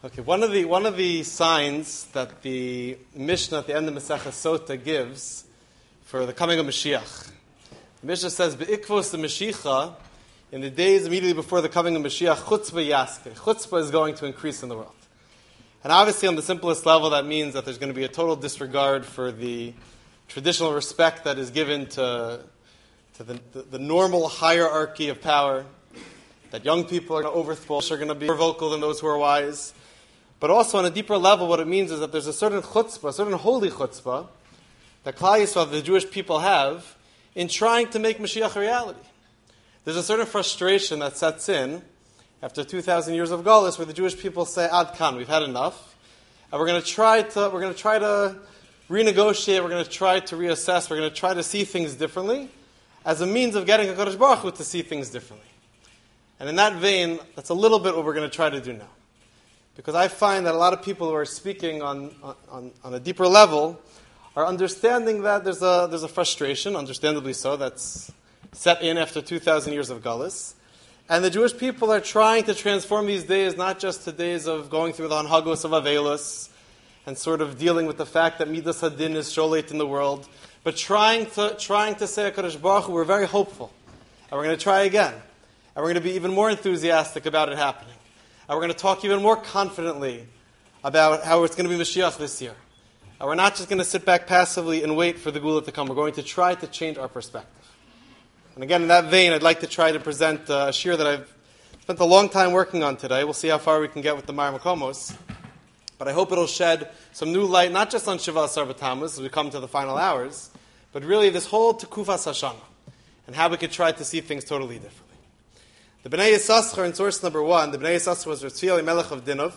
Okay, one of the signs that the Mishnah at the end of Masechah Sota gives for the coming of Mashiach. The Mishnah says, "Be'ikvos the Mashiach, in the days immediately before the coming of Mashiach, chutzpah yaske." Chutzpah is going to increase in the world. And obviously, on the simplest level, that means that there's going to be a total disregard for the traditional respect that is given to the normal hierarchy of power, that young people are going to overthrow, are going to be more vocal than those who are wise. But also on a deeper level, what it means is that there's a certain chutzpah, a certain holy chutzpah, that Klal Yisrael, the Jewish people, have in trying to make Mashiach a reality. There's a certain frustration that sets in after 2,000 years of Galus, where the Jewish people say, "Ad kan, we've had enough, and we're going to try to renegotiate. We're going to try to reassess. We're going to try to see things differently, as a means of getting HaKadosh Baruch Hu to see things differently." And in that vein, that's a little bit what we're going to try to do now. Because I find that a lot of people who are speaking on a deeper level are understanding that there's a frustration, understandably so, that's set in after 2,000 years of Galus. And the Jewish people are trying to transform these days not just to days of going through the Hanhagos of Avelos and sort of dealing with the fact that Midas Hadin is sholet in the world, but trying to say, HaKadosh Baruch Hu, we're very hopeful. And we're going to try again. And we're going to be even more enthusiastic about it happening. And we're going to talk even more confidently about how it's going to be Mashiach this year. And we're not just going to sit back passively and wait for the Gula to come. We're going to try to change our perspective. And again, in that vein, I'd like to try to present a shir that I've spent a long time working on today. We'll see how far we can get with the Mar Makomos. But I hope it'll shed some new light, not just on Shiva Asar B'Tammuz as we come to the final hours, but really this whole Tekufas Hashanah and how we could try to see things totally differently. The Bnei Yissaschar in source number 1, the Bnei Yissaschar was Tzvi Elimelech of Dinov,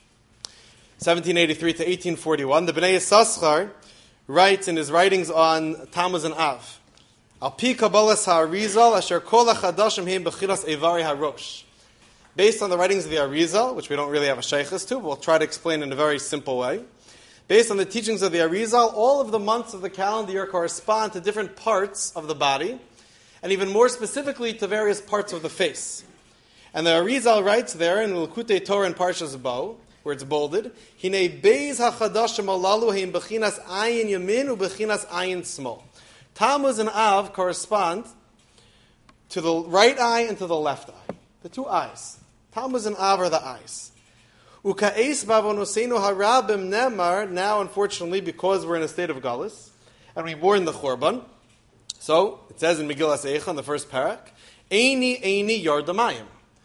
1783 to 1841. The Bnei Yissaschar writes in his writings on Tammuz and Av, Al pi Kabbalas HaArizal asher kol hachadashim heim b'chilas Eivari HaRosh. Based on the writings of the Arizal, which we don't really have a shaykhis to, but we'll try to explain in a very simple way. Based on the teachings of the Arizal, all of the months of the calendar year correspond to different parts of the body, and even more specifically to various parts of the face. And the Arizal writes there in L'Kutei Torah in Parshas Bo, where it's bolded, Hinei beis hachadashim alalu heim b'chinas ayin yamin u'b'chinas ayin smol. Tammuz and Av correspond to the right eye and to the left eye. The two eyes. Tammuz and Av are the eyes. Uka'es bavonoseinu harabim nemar, now unfortunately because we're in a state of galus, and we mourn the Chorban, so, it says in Megillas Eicha, in the first parak, Eini yardamayim.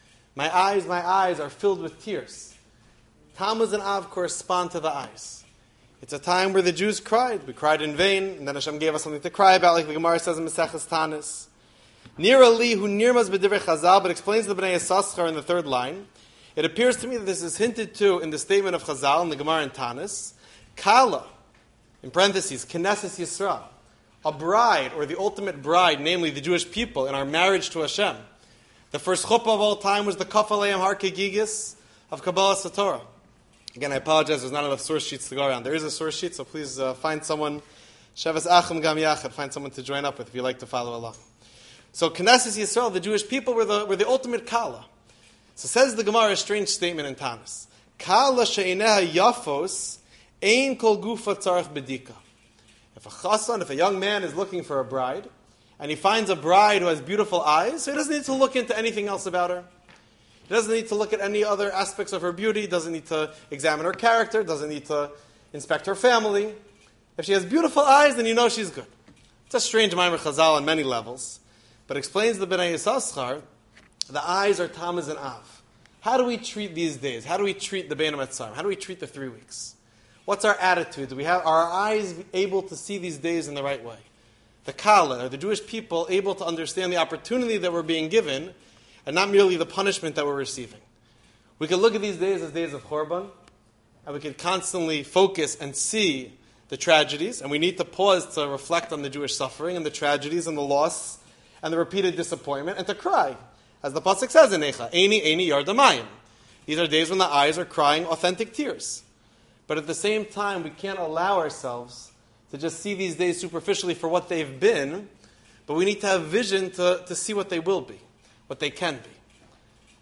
My eyes are filled with tears. Tammuz and Av correspond to the eyes. It's a time where the Jews cried. We cried in vain, and then Hashem gave us something to cry about, like the Gemara says in Maseches Tanis. Nira li hu nirmaz b'divrei Chazal, but explains the Bnei Yissaschar in the third line. It appears to me that this is hinted to in the statement of Chazal in the Gemara in Tanis. Kala, in parentheses, Knesset Yisrael. A bride, or the ultimate bride, namely the Jewish people, in our marriage to Hashem. The first chuppah of all time was the Kaf Aleim Har Kegigis of Kabbalas HaTorah. Again, I apologize, there's not enough source sheets to go around. There is a source sheet, so please find someone, Shavas Achim Gam Yachad, find someone to join up with if you'd like to follow along. So Knesset Yisrael, the Jewish people, were the ultimate Kala. So says the Gemara, a strange statement in Tanis. Kala she'ineha yafos, ein kol gufa tzarech bedika. If a chassan, if a young man is looking for a bride, and he finds a bride who has beautiful eyes, so he doesn't need to look into anything else about her. He doesn't need to look at any other aspects of her beauty, doesn't need to examine her character, doesn't need to inspect her family. If she has beautiful eyes, then you know she's good. It's a strange Maimer Chazal on many levels, but explains the Bnei Yissaschar, the eyes are Tammuz and Av. How do we treat these days? How do we treat the Bein HaMetzayim? How do we treat the 3 weeks? What's our attitude? Are our eyes able to see these days in the right way? The Kala, or the Jewish people, able to understand the opportunity that we're being given, and not merely the punishment that we're receiving. We can look at these days as days of Chorban, and we can constantly focus and see the tragedies, and we need to pause to reflect on the Jewish suffering and the tragedies and the loss and the repeated disappointment, and to cry. As the Pasuk says in Eicha, Eini yardamayim. These are days when the eyes are crying authentic tears. But at the same time, we can't allow ourselves to just see these days superficially for what they've been, but we need to have vision to see what they will be, what they can be.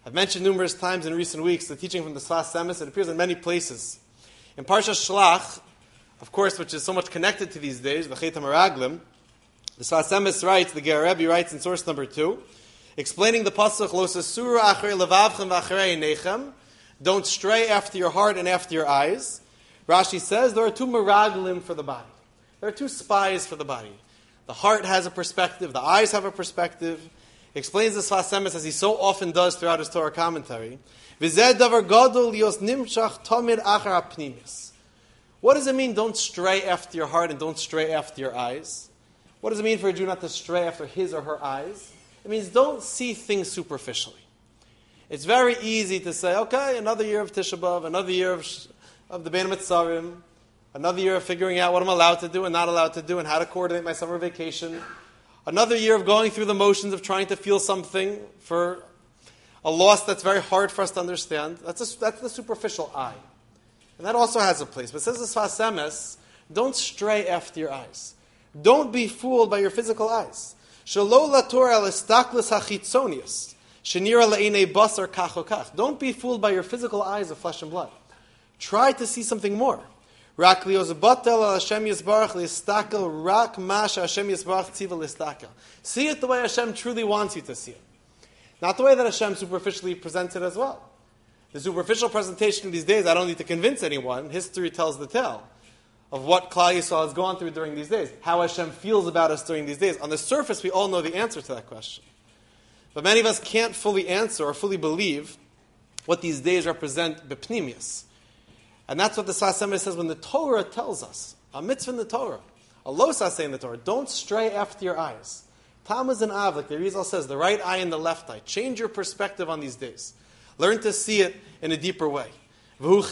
I've mentioned numerous times in recent weeks the teaching from the Sfas Emes. It appears in many places. In Parsha Shlach, of course, which is so much connected to these days, the Chet HaMeraglim, the Sfas Emes writes, the Ger Rebbe writes in source number 2, explaining the pasuk, Lo sesura achrei levavchem v'achrei einechem, don't stray after your heart and after your eyes. Rashi says there are 2 meraglim for the body. There are 2 spies for the body. The heart has a perspective, the eyes have a perspective. He explains the Sfas Emes as he so often does throughout his Torah commentary. V'zeh davar gadol lios nimshach tamid achar hapnimis. What does it mean, don't stray after your heart and don't stray after your eyes? What does it mean for a Jew not to stray after his or her eyes? It means don't see things superficially. It's very easy to say, okay, another year of Tisha B'Av, another year of the Bein HaMetzarim, another year of figuring out what I'm allowed to do and not allowed to do and how to coordinate my summer vacation. Another year of going through the motions of trying to feel something for a loss that's very hard for us to understand. That's the superficial eye. And that also has a place. But says the Sfas Emes, don't stray after your eyes. Don't be fooled by your physical eyes. Shelo lator al istaklis hachitzonius, shenira le'inei basar kach o kach. Don't be fooled by your physical eyes of flesh and blood. Try to see something more. Rak liozbatel al Hashem Yisbarach listakel rak mash Hashem Yisbarach tziva listakel. See it the way Hashem truly wants you to see it. Not the way that Hashem superficially presents it as well. The superficial presentation these days, I don't need to convince anyone. History tells the tale of what Klal Yisrael has gone through during these days, how Hashem feels about us during these days. On the surface, we all know the answer to that question. But many of us can't fully answer or fully believe what these days represent b'pnimius. And that's what the Sfas Emes says when the Torah tells us, a mitzvah in the Torah, a lo saseh in the Torah, don't stray after your eyes. Tammuz and Av, like the Rizal says, the right eye and the left eye. Change your perspective on these days. Learn to see it in a deeper way. And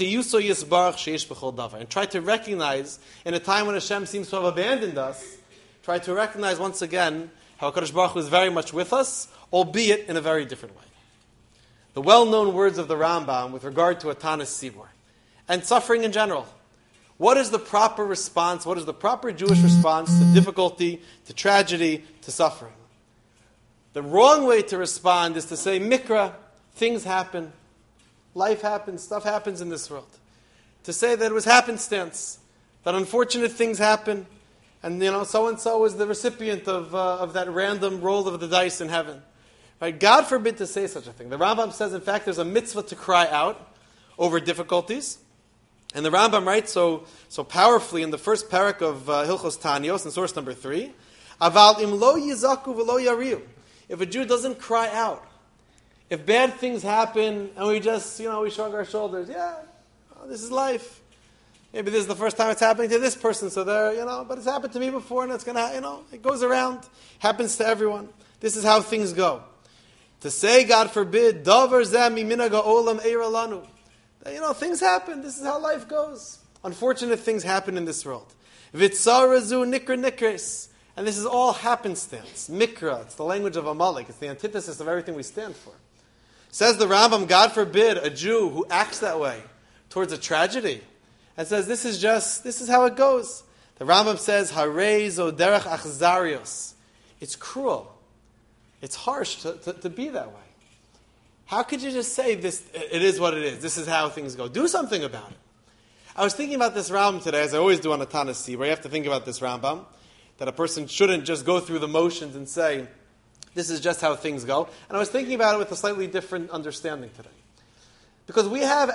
try to recognize, in a time when Hashem seems to have abandoned us, try to recognize once again how HaKadosh Baruch Hu is very much with us, albeit in a very different way. The well-known words of the Rambam with regard to Atanas Sibor and suffering in general. What is the proper response? What is the proper Jewish response to difficulty, to tragedy, to suffering? The wrong way to respond is to say, Mikra, things happen. Life happens, stuff happens in this world. To say that it was happenstance, that unfortunate things happen, and so-and-so is the recipient of that random roll of the dice in heaven. Right? God forbid to say such a thing. The Rambam says, in fact, there's a mitzvah to cry out over difficulties. And the Rambam writes so powerfully in the first parak of Hilchos Tanios, in source number 3, Aval im lo yizaku v'lo yariu. If a Jew doesn't cry out, if bad things happen and we just, we shrug our shoulders, this is life. Maybe this is the first time it's happening to this person, so but it's happened to me before and it's going to, it goes around, happens to everyone. This is how things go. To say, God forbid, davar zeh miminaga olam eira lanu. Things happen, this is how life goes. Unfortunate things happen in this world. Vitzarazu nikra nikres. And this is all happenstance. Mikra, it's the language of Amalek, it's the antithesis of everything we stand for. Says the Rambam, God forbid a Jew who acts that way towards a tragedy and says, this is how it goes. The Rambam says, Harei zo derech achzarios. It's cruel. It's harsh to be that way. How could you just say this, it is what it is, this is how things go? Do something about it. I was thinking about this Rambam today, as I always do on a Tanasi, where you have to think about this Rambam, that a person shouldn't just go through the motions and say, this is just how things go. And I was thinking about it with a slightly different understanding today. Because we have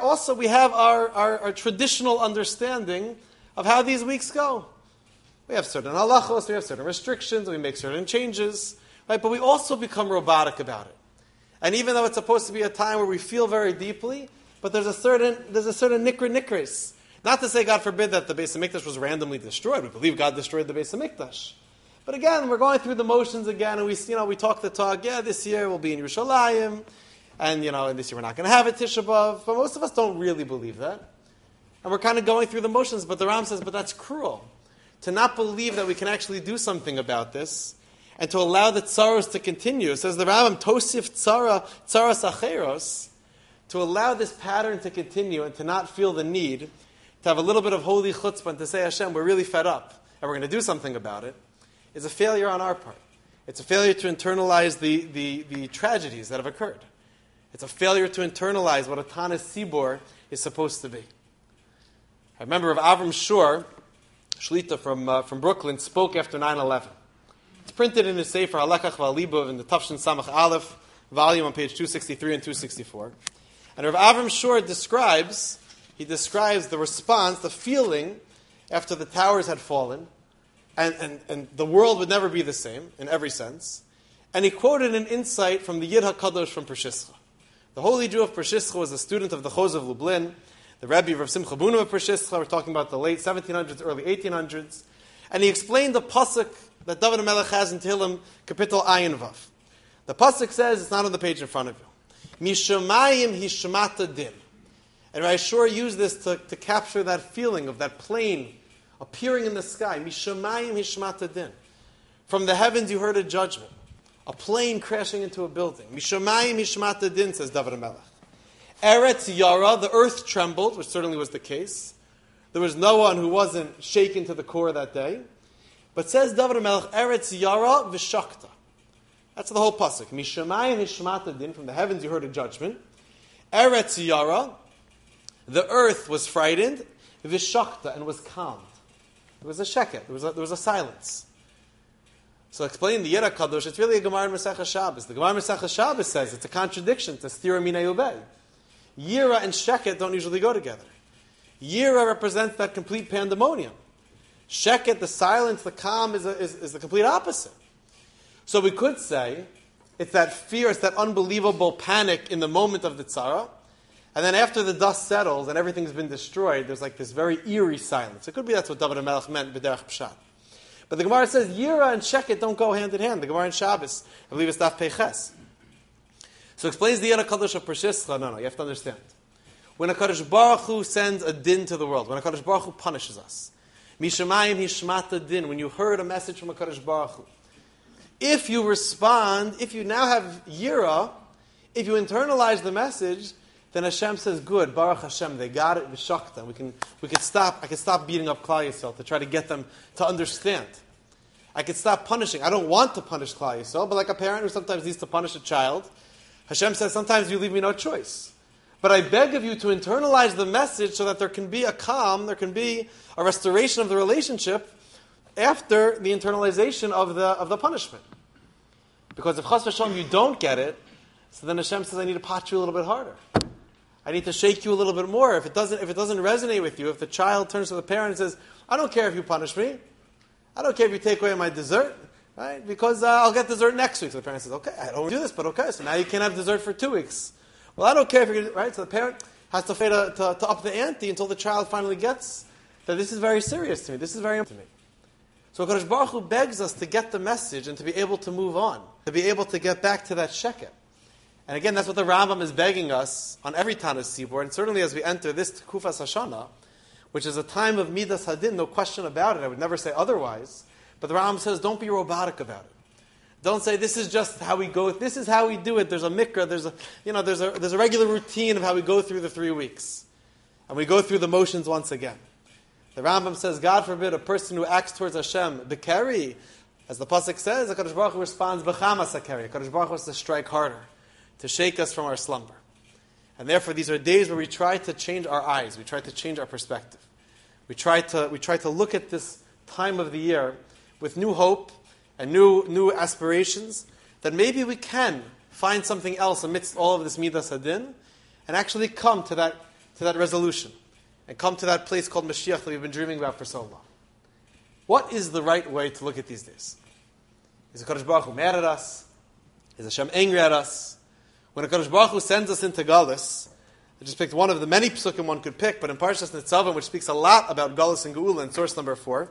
our traditional understanding of how these weeks go. We have certain halachos, we have certain restrictions, we make certain changes, right? But we also become robotic about it. And even though it's supposed to be a time where we feel very deeply, but there's a certain nikra nikris. Not to say, God forbid, that the Beis HaMikdash was randomly destroyed. We believe God destroyed the Beis HaMikdash. But again, we're going through the motions again, and we talk the talk. Yeah, this year we'll be in Yerushalayim, and this year we're not going to have a Tisha B'Av. But most of us don't really believe that, and we're kind of going through the motions. But the Ram says, but that's cruel to not believe that we can actually do something about this, and to allow the tsaros to continue. It says the Rambam, Tosif tsaras acheros, to allow this pattern to continue and to not feel the need to have a little bit of holy chutzpah and to say, Hashem, we're really fed up and we're going to do something about it, is a failure on our part. It's a failure to internalize the tragedies that have occurred. It's a failure to internalize what a Tanis Sibor is supposed to be. I remember Rav Avram Shor, Shlita from Brooklyn, spoke after 9/11. It's printed in his Sefer Halekach V'Alibov in the Tafshin Samach Aleph volume on page 263 and 264. And Rav Avram Shor describes the response, the feeling after the towers had fallen, and the world would never be the same in every sense. And he quoted an insight from the Yid HaKadosh from Pershischa. The holy Jew of Pershischa was a student of the Chos of Lublin, the Rebbe of Rav Simcha Bunim of Pershischa. We're talking about the late 1700s, early 1800s. And he explained the pasuk that David HaMelech has in Tehillim, Kapitel Ayin Vav. The pasuk says, it's not on the page in front of you, Mishamayim hishmata din. And I sure use this to capture that feeling of that plane appearing in the sky. Mishamayim hishmata din. From the heavens you heard a judgment. A plane crashing into a building. Mishamayim hishmata din, says David HaMelech. Eretz Yara, the earth trembled, which certainly was the case. There was no one who wasn't shaken to the core that day. But says David HaMelech, Eretz Yara v'shakta. That's the whole pasuk. Mishamayim hishmata din, from the heavens you heard a judgment. Eretz Yara, the earth was frightened, v'shakta, and was calmed. There was a sheket, there was a silence. So explain the Yid HaKadosh, it's really a Gemara in Masechah Shabbos. The Gemara in Masechah Shabbos says it's a contradiction to Stira Minei Ubei. Yira and Sheket don't usually go together. Yira represents that complete pandemonium. Sheket, the silence, the calm, is the complete opposite. So we could say it's that fear, it's that unbelievable panic in the moment of the tzara, and then after the dust settles and everything's been destroyed, there's like this very eerie silence. It could be that's what David HaMelech meant, b'derech pshat. But the Gemara says Yira and Sheket don't go hand in hand. The Gemara in Shabbos, I believe it's Daf Peiches. So explains the Yid HaKadosh of Pershischa. No, you have to understand. When a Kadosh Baruch Hu sends a din to the world, when a Kadosh Baruch Hu punishes us, Mishamayim hishmata din, when you heard a message from a Kadosh Baruch Hu, if you respond, if you now have Yira, if you internalize the message, then Hashem says, good, Baruch Hashem, they got it, v'shakta. I could stop beating up Klal Yisrael to try to get them to understand. I could stop punishing. I don't want to punish Klal Yisrael, but like a parent who sometimes needs to punish a child, Hashem says, sometimes you leave me no choice. But I beg of you to internalize the message so that there can be a calm, there can be a restoration of the relationship after the internalization of the punishment. Because if Chas v'Shalom you don't get it, so then Hashem says, I need to pot you a little bit harder. I need to shake you a little bit more. If it doesn't resonate with you, if the child turns to the parent and says, I don't care if you punish me. I don't care if you take away my dessert, right? Because I'll get dessert next week. So the parent says, okay, I don't do this, but okay. So now you can't have dessert for 2 weeks. Well, I don't care if you're right? So the parent has to pay to up the ante until the child finally gets that this is very serious to me. This is very important to me. So Kadosh Baruch Hu begs us to get the message and to be able to move on, to be able to get back to that sheket. And again, that's what the Rambam is begging us on every Tanis Sibor, and certainly as we enter this Tekufas Hashanah, which is a time of Midas Hadin, no question about it. I would never say otherwise. But the Rambam says, don't be robotic about it. Don't say this is just how we go. This is how we do it. There's a mikra. There's a regular routine of how we go through the 3 weeks, and we go through the motions once again. The Rambam says, God forbid, a person who acts towards Hashem b'keri, as the pasuk says, the Kadosh Baruch Hu responds b'chamas hakeri. Kadosh Baruch Hu has to strike harder, to shake us from our slumber. And therefore, these are days where we try to change our eyes. We try to change our perspective. We try to look at this time of the year with new hope and new aspirations, that maybe we can find something else amidst all of this Midas Hadin and actually come to that resolution and come to that place called Mashiach that we've been dreaming about for so long. What is the right way to look at these days? Is the Kadosh Baruch Hu mad at us? Is Hashem angry at us? When a Kadosh Baruch Hu sends us into Galus, I just picked one of the many psukim one could pick, but in Parshas Nitzavim, which speaks a lot about Galus and Geula in source number 4,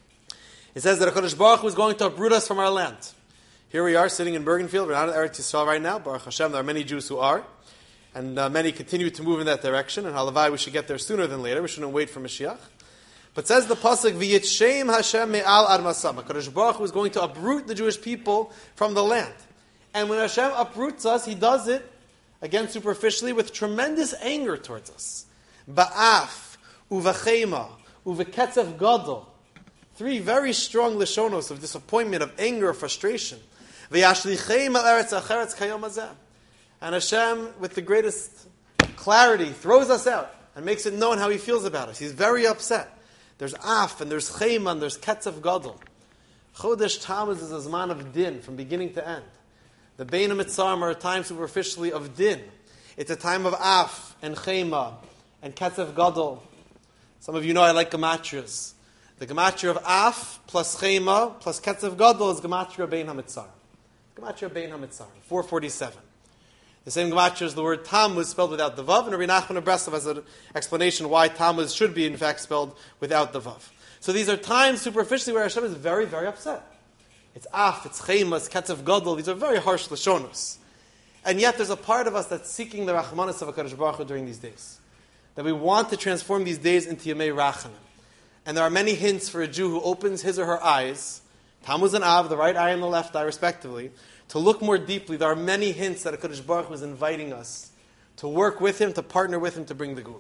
it says that a Kadosh Baruch Hu is going to uproot us from our land. Here we are sitting in Bergenfield. We're not in Eretz Yisrael right now. Baruch Hashem, there are many Jews who are. And many continue to move in that direction. And halavai, we should get there sooner than later. We shouldn't wait for Mashiach. But says the pasuk, V'yitshem Hashem me'al ad masam. Kadosh Baruch Hu is going to uproot the Jewish people from the land. And when Hashem uproots us, He does it, again superficially, with tremendous anger towards us. Ba'af, uvachema, uveketzev gadol. 3 very strong lishonos of disappointment, of anger, of frustration. And And Hashem, with the greatest clarity, throws us out and makes it known how He feels about us. He's very upset. There's Af, and there's Chema, and there's Ketzav Gadol. Chodesh Tammuz is a Zman of Din, from beginning to end. The Bein HaMitzarim are a time superficially of Din. It's a time of Af, and Chema, and Ketzav Gadol. Some of you know I like gematrias. The gematria of Af, plus Chema, plus Ketzav Gadol is gematria Bein HaMitzarim. Gematria Bein HaMitzarim, 447. The same gematria as the word Tammuz spelled without the Vav, and Rabbi Nachman of Breslov has an explanation why Tammuz should be in fact spelled without the Vav. So these are times superficially where Hashem is very, very upset. It's Af, it's Chema, it's Ketzav Gadol. These are very harsh Lashonos. And yet there's a part of us that's seeking the Rachmanis of HaKadosh Baruch Hu during these days. That we want to transform these days into Yemei Rachamim. And there are many hints for a Jew who opens his or her eyes, Tammuz and Av, the right eye and the left eye respectively, to look more deeply. There are many hints that HaKadosh Baruch Hu is inviting us to work with Him, to partner with Him to bring the Gula.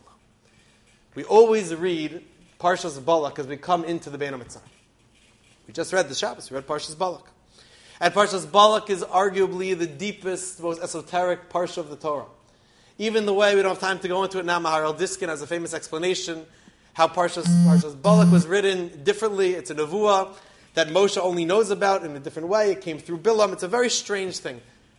We always read Parshas Balak as we come into the Bein HaMitzarim. We just read the Shabbos, we read Parshas Balak. And Parshas Balak is arguably the deepest, most esoteric Parsha of the Torah. Even the way, we don't have time to go into it now, Maharil Diskin has a famous explanation how Parshas Balak was written differently. It's a nevuah that Moshe only knows about in a different way. It came through Bilam. It's a very strange thing.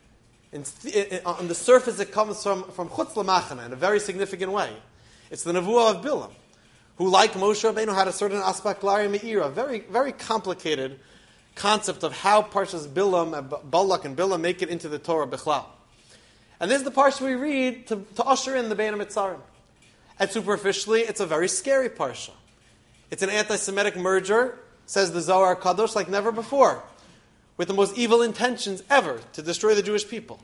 On the surface, it comes from Chutz L'Machana in a very significant way. It's the nevuah of Bilam, who, like Moshe Rabbeinu, had a certain aspect Lari Me'ira, very, very complicated concept of how Parshas Bilam and Balak and Bilam make it into the Torah Bichlal. And this is the parsha we read to usher in the Bein HaMitzarim. And superficially, it's a very scary parsha. It's an anti-Semitic merger, says the Zohar Kadosh, like never before, with the most evil intentions ever to destroy the Jewish people.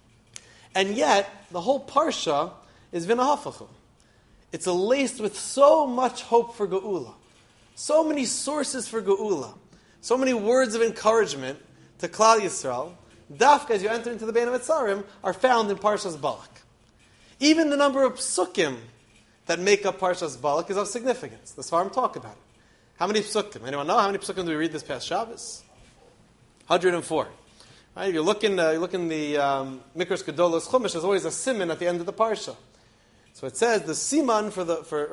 And yet, the whole parsha is v'nahafachu. It's laced with so much hope for Geula, so many sources for Geula, so many words of encouragement to Klal Yisrael. Dafka, as you enter into the Bein HaMitzarim, are found in Parshas Balak. Even the number of psukim that make up Parshas Balak is of significance. The Sfarim talk about it. How many psukim? Anyone know how many psukim do we read this past Shabbos? 104. Right? If you look in the Mikras Gedolos Chumash, there's always a siman at the end of the parsha. So it says the siman for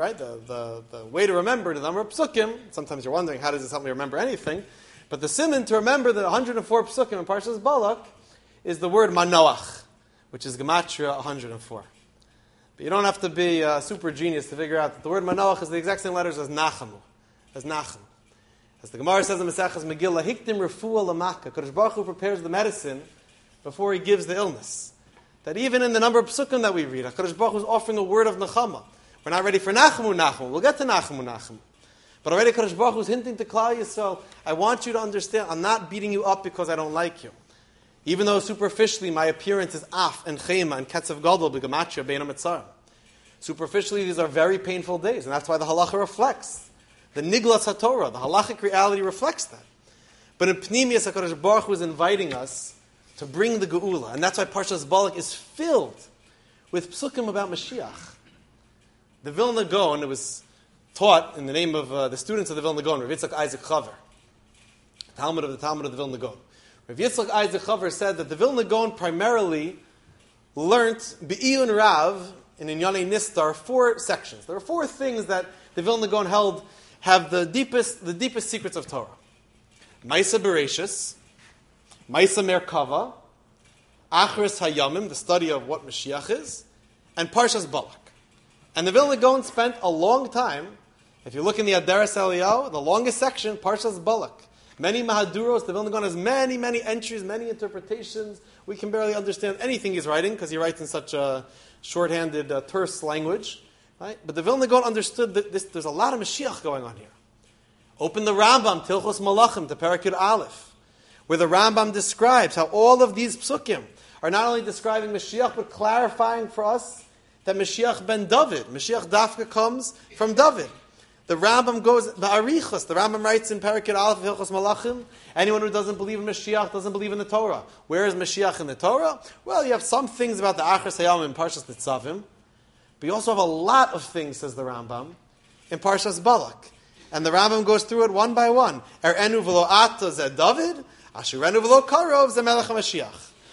the way to remember the number of psukim. Sometimes you're wondering how does this help me remember anything? But the siman to remember the 104 psukim in Parshas Balak is the word manoach, which is gematria 104. But you don't have to be a super genius to figure out that the word manoach is the exact same letters as nachamu. As Nachem. As the Gemara says in Maseches Megillah, Hikdim refuah lamaka. Kadosh Baruch Hu prepares the medicine before He gives the illness. That even in the number of psukim that we read, Kadosh Baruch Hu is offering a word of nechama. We're not ready for Nachemu. We'll get to Nachemu. But already Kadosh Baruch Hu is hinting to Klal Yisrael, I want you to understand, I'm not beating you up because I don't like you. Even though superficially my appearance is Af and Chema and Ketzav Gadol b'gematria Bein HaMitzarim. Superficially these are very painful days, and that's why the halacha reflects. The Niglas HaTorah, the halachic reality reflects that. But in Pnimius, HaKadosh Baruch Hu is inviting us to bring the Geula. And that's why Parshas Balak is filled with psukim about Mashiach. The Vilna Gaon, it was taught in the name of the students of the Vilna Gaon, Rav Yitzchak Isaac Chaver, Talmud of the Vilna Gaon. Rav Yitzchak Isaac Chaver said that the Vilna Gaon primarily learnt Be'iyun Rav in Inyanei Nistar 4 sections. There are 4 things that the Vilna Gaon held have the deepest secrets of Torah. Maisa Bereshis, Maisa Merkava, Achris Hayamim, the study of what Mashiach is, and Parshas Balak. And the Vilna Gaon spent a long time, if you look in the Adaras Eliyahu, the longest section, Parshas Balak. Many Mahaduros, the Vilna Gaon has many, many entries, many interpretations. We can barely understand anything he's writing, because he writes in such a shorthanded, terse language. Right? But the Vilna Gaon understood that there's a lot of Mashiach going on here. Open the Rambam, Tilchos Malachim, to Perek Yud Aleph, where the Rambam describes how all of these psukim are not only describing Mashiach, but clarifying for us that Mashiach ben David, Mashiach Dafka comes from David. The Rambam goes, the Arichos, the Rambam writes in Perek Yud Aleph, Tilchos Malachim, anyone who doesn't believe in Mashiach doesn't believe in the Torah. Where is Mashiach in the Torah? Well, you have some things about the Achris Hayam in Parshas Nitzavim, but you also have a lot of things, says the Rambam, in Parshas Balak. And the Rambam goes through it one by one. Er'enu v'lo ata zeh David, asherenu v'lo karov zeh Melech HaMashiach.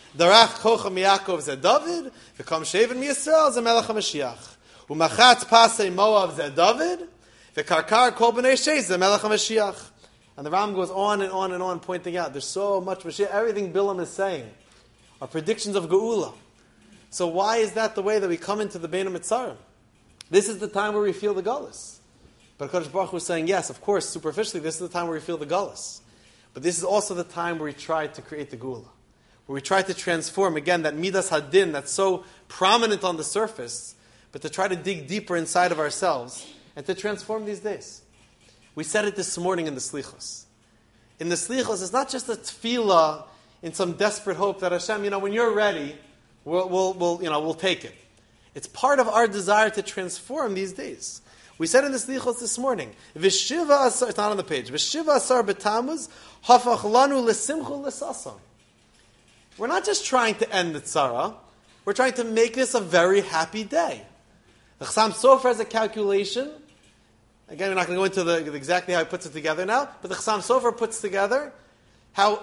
Darach Kocha Miyakov Zeh David, V'kam Sheven Miyisrael Zeh Melech HaMashiach. Umachatz Pasei Moav Zeh David, V'karkar Kol B'nei Sheish Zeh Melech HaMashiach. And the Ram goes on and on and on, pointing out there's so much Mashiach. Everything Bilam is saying are predictions of Geula. So why is that the way that we come into the Bein HaMetzarim? This is the time where we feel the Gullus. But HaKadosh Baruch Hu is saying, yes, of course, superficially, this is the time where we feel the Gullus. But this is also the time where we try to create the Geula. Where we try to transform, again, that Midas Hadin that's so prominent on the surface, but to try to dig deeper inside of ourselves and to transform these days. We said it this morning in the Slichos. In the Slichos, it's not just a tefillah in some desperate hope that Hashem, when you're ready, we'll take it. It's part of our desire to transform these days. We said in the Slichos this morning, V'shiva asar, it's not on the page, V'shiva asar b'tamuz, hafach lanu l'simchu l'sasam. We're not just trying to end the tzara, we're trying to make this a very happy day. The Chassam Sofer has a calculation. Again, we're not going to go into exactly how he puts it together now, but the Chassam Sofer puts together how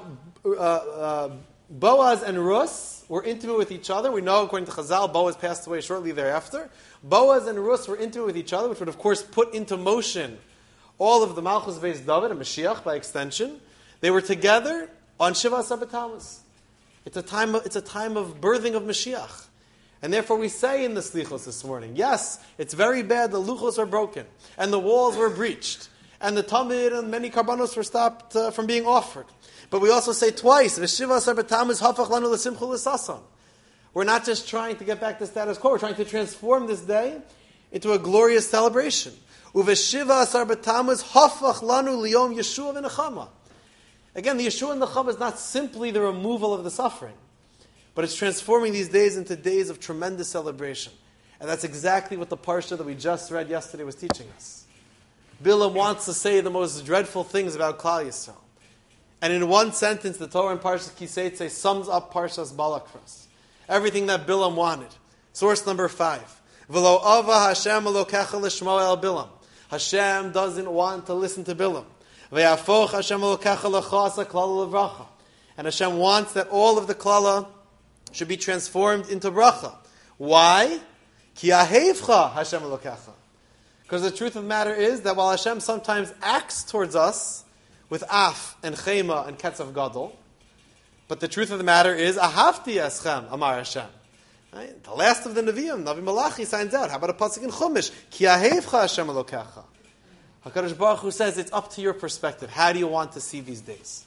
Boaz and Rus were intimate with each other. We know, according to Chazal, Boaz passed away shortly thereafter. Boaz and Rus were intimate with each other, which would, of course, put into motion all of the Malchus Beis David and Mashiach by extension. They were together on Shiva Asar B'Tammuz. It's a time of birthing of Mashiach. And therefore we say in the Slichos this morning, yes, it's very bad, the luchos are broken, and the walls were breached, and the tamid and many karbanos were stopped from being offered. But we also say twice, V'shiva asar b'tamuz hafach lanu l'simchu l'sasam. We're not just trying to get back to status quo, we're trying to transform this day into a glorious celebration. Uv'shiva asar b'tamuz hafach lanu liyom Yeshua v'nechama. Again, the Yeshua and Nechama is not simply the removal of the suffering, but it's transforming these days into days of tremendous celebration. And that's exactly what the parsha that we just read yesterday was teaching us. Bilam wants to say the most dreadful things about Klal Yisrael. And in one sentence, the Torah in Parshas Kiseitze sums up Parshas Balak for us. Everything that Bilam wanted. Source number 5. V'lo ava Hashem elokecha l'shmo el Bilam. Hashem doesn't want to listen to Bilam. V'yafoch Hashem elokecha l'chasa klala l'vracha. And Hashem wants that all of the klala should be transformed into bracha. Why? Ki ahevcha Hashem elokecha. Because the truth of the matter is that while Hashem sometimes acts towards us with af and chema and ketzav gadol, but the truth of the matter is ahavti eschem amar Hashem. Right? The last of the Nevi'im, Navi Malachi, signs out. How about a pasuk in Chumash? Ki ahevcha Hashem elokecha. HaKadosh Baruch Hu says it's up to your perspective. How do you want to see these days?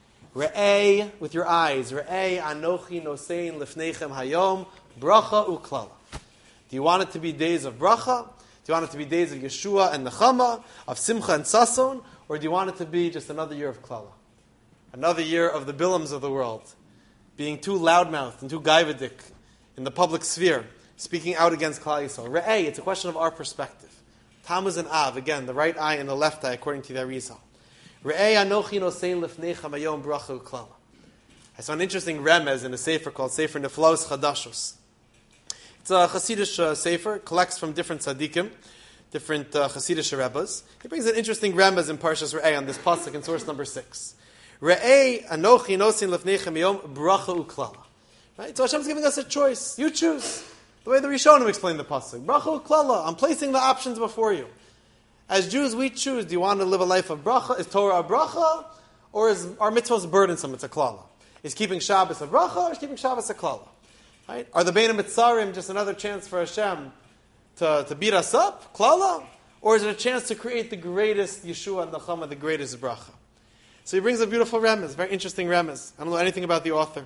Re'ei, with your eyes. Re'ei anochi nosein lifneichem hayom bracha uklala. Do you want it to be days of bracha? Do you want it to be days of Yeshua and Nechama, of Simcha and Sason? Or do you want it to be just another year of klala? Another year of the Bilams of the world, being too loudmouthed and too gaivadik in the public sphere, speaking out against Klal Yisrael. Re'ei, it's a question of our perspective. Tammuz and Av, again, the right eye and the left eye, according to the Arizal. Re'ei anochi nosein lifneicha mayom bracha uklala. I saw an interesting remez in a sefer called Sefer Neflaos Chadashos. It's a Hasidic sefer, collects from different tzaddikim, different Hasidic rebbes. He brings an interesting remez in Parshas Re'ei on this pasuk in source number 6. Re'ei anochi nosein lifneicha mayom bracha uklala. Right? So Hashem's giving us a choice. You choose. The way the Rishonim explain the pasuk. Bracha uklala. I'm placing the options before you. As Jews, we choose. Do you want to live a life of bracha? Is Torah a bracha? Or is our mitzvahs burdensome? It's a klala. Is keeping Shabbos a bracha? Or is keeping Shabbos a klala? Right? Are the Bein HaMetzarim just another chance for Hashem to beat us up? Klala? Or is it a chance to create the greatest Yeshua and Nechama, the greatest bracha? So he brings a beautiful remez, very interesting remez. I don't know anything about the author.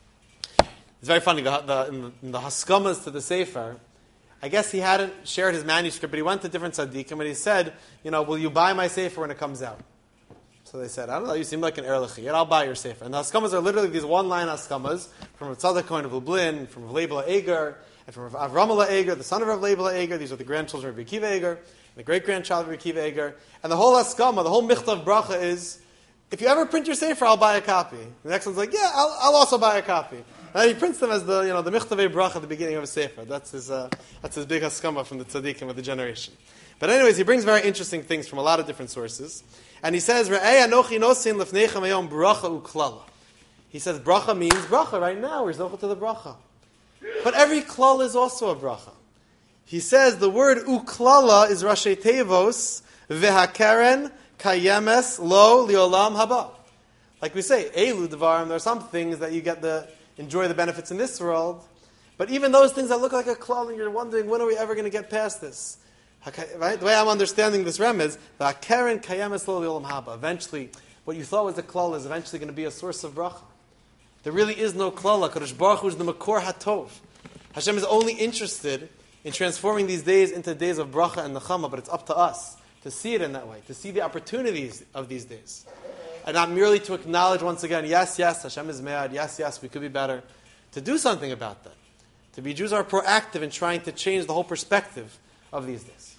It's very funny, in the Haskamas to the Sefer, I guess he hadn't shared his manuscript, but he went to different tzaddikim and he said, will you buy my Sefer when it comes out? So they said, I don't know, you seem like an Erlich, yet I'll buy your Sefer. And the Haskamas are literally these one-line Haskamas from Tzaddik Cohen of Lublin, from Rav Leibla Eger, and from Avramala Eger, the son of Rav Leibla Eger. These are the grandchildren of Rabbi Akiva Eger, and the great-grandchild of Rabbi Akiva Eger. And the whole Haskama, the whole Michtav Bracha is, if you ever print your Sefer, I'll buy a copy. The next one's like, yeah, I'll also buy a copy. And he prints them as the Michtavei Bracha at the beginning of a Sefer. That's his big haskama from the tzaddikim of the generation. But anyways, he brings very interesting things from a lot of different sources. And he says, Re'ei anochi nosein lefneicha mayom bracha uklala. He says bracha means bracha. Right now, we're zocheh to the bracha. But every klal is also a bracha. He says the word uklala is Rashi Tevos v'hakeren kayemes lo liolam haba. Like we say, elu dvarim, there are some things that you get enjoy the benefits in this world, but even those things that look like a klal, and you're wondering, when are we ever going to get past this? Right? The way I'm understanding this remez, v'hakeren kayemes lo liolam haba. Eventually, what you thought was a klal is eventually going to be a source of bracha. There really is no klala. Kadosh Baruch Hu is the makor hatov. Hashem is only interested in transforming these days into days of bracha and nechama, but it's up to us to see it in that way, to see the opportunities of these days. And not merely to acknowledge once again, yes, Hashem is mad, yes, we could be better. To do something about that. To be Jews are proactive in trying to change the whole perspective of these days.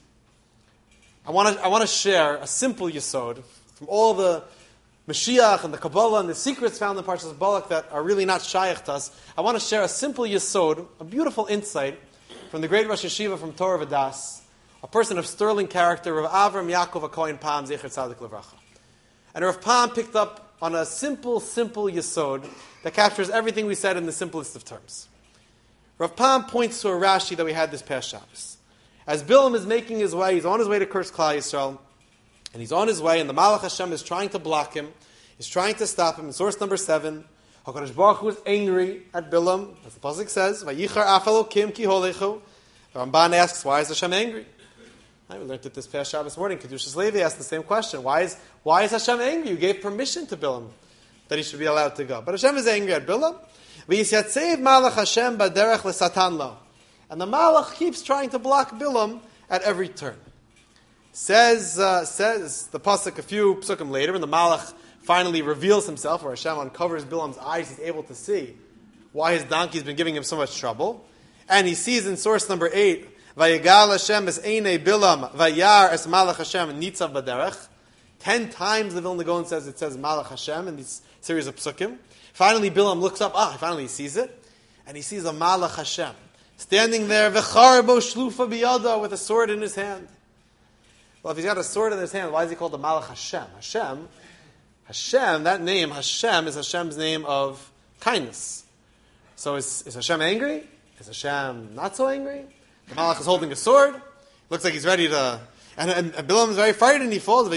I want to share a simple yesod from all the Mashiach and the Kabbalah and the secrets found in Parshas Balak that are really not shaykh to us. I want to share a simple yesod, a beautiful insight from the great Rosh Yeshiva from Torah V'das, a person of sterling character, Rav Avram Yaakov HaKohen Pam, Zecher Tzadik Levracha. And Rav Pam picked up on a simple yesod that captures everything we said in the simplest of terms. Rav Pam points to a Rashi that we had this past Shabbos. As Bilam is making his way, he's on his way to curse Klal Yisrael, and he's on his way, and the Malach Hashem is trying to block him, is trying to stop him. In source number 7, HaKadosh Baruch Hu is angry at Bilam, as the pasuk says, "Vayichar af Elokim ki holechu." The Ramban asks, why is Hashem angry? We learned it this past Shabbos morning. Kedushas Levi asked the same question. Why is Hashem angry? You gave permission to Bilam that he should be allowed to go. But Hashem is angry at Bilam. V'yisyatzev malach Hashem baderech lesatan lo. And the malach keeps trying to block Bilam at every turn. Says the pasuk a few psukim later, when the malach finally reveals himself, or Hashem uncovers Bilam's eyes, he's able to see why his donkey's been giving him so much trouble. And he sees in source number 8, Vayigal Hashem es einei Bilam, Vayar es malach Hashem nitzav baderech. 10 times the Vilna Gaon says malach Hashem in this series of psukim. Finally Bilam looks up, finally he sees it, and he sees a malach Hashem standing there, v'charbo shlufa biyada, with a sword in his hand. Well, if he's got a sword in his hand, why is he called the malach Hashem? Hashem, that name, Hashem, is Hashem's name of kindness. So is Hashem angry? Is Hashem not so angry? The malach is holding a sword. Looks like he's ready to... And Bilam is very frightened. He falls.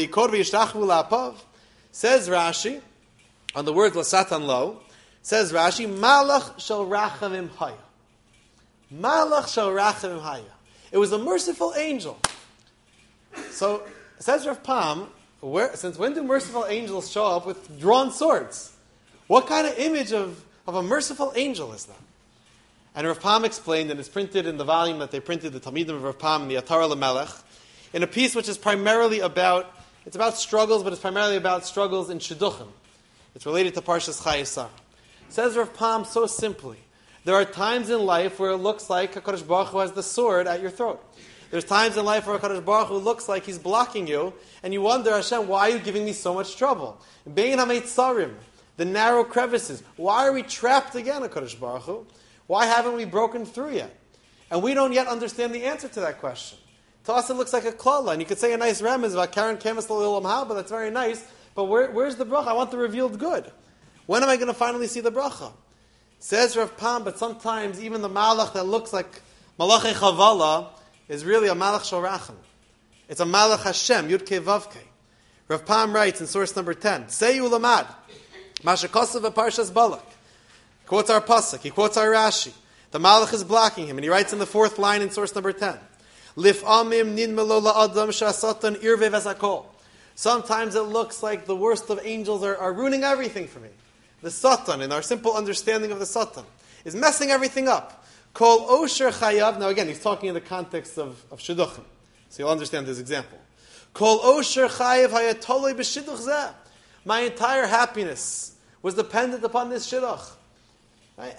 Says Rashi, on the words Lasatan Lo, says Rashi, Malach shel rachavim haya. Malach shel rachavim haya. It was a merciful angel. So, says Rav Pam, since when do merciful angels show up with drawn swords? What kind of image of a merciful angel is that? And Rav Pam explained, and it's printed in the volume that they printed, the Talmidim of Rav Pam, the Atar LaMelech, in a piece which is primarily about struggles, but it's primarily about struggles in Shidduchim. It's related to Parshas Chayesar. Says Rav Pam so simply, there are times in life where it looks like HaKadosh Baruch Hu has the sword at your throat. There's times in life where HaKadosh Baruch Hu looks like he's blocking you, and you wonder, Hashem, why are you giving me so much trouble? Bein HaMeitzarim, the narrow crevices. Why are we trapped again, HaKadosh Baruch Hu? Why haven't we broken through yet? And we don't yet understand the answer to that question. To us it looks like a klala, and you could say a nice remez about Karen Kemes L'Olam Haba, that's very nice, but where's the bracha? I want the revealed good. When am I going to finally see the bracha? Says Rav Pam, but sometimes even the malach that looks like Malachei Chavala is really a malach shel racham. It's a malach Hashem, Yud Kei Vav Kei. Rav Pam writes in source number 10, Sei ulamad, Masha Kosav Parshas Balak. Quotes our pasuk, he quotes our Rashi. The malach is blocking him, and he writes in the 4th line in source number 10, Lif amim nin melola adam shasatan irve vesakol. Sometimes it looks like the worst of angels are ruining everything for me. The Satan, in our simple understanding of the Satan, is messing everything up. Kol osher chayav. Now again, he's talking in the context of shidduchim, so you'll understand this example. Kol osher chayav hayatolei b'shidduch zeh. My entire happiness was dependent upon this shidduch. Right?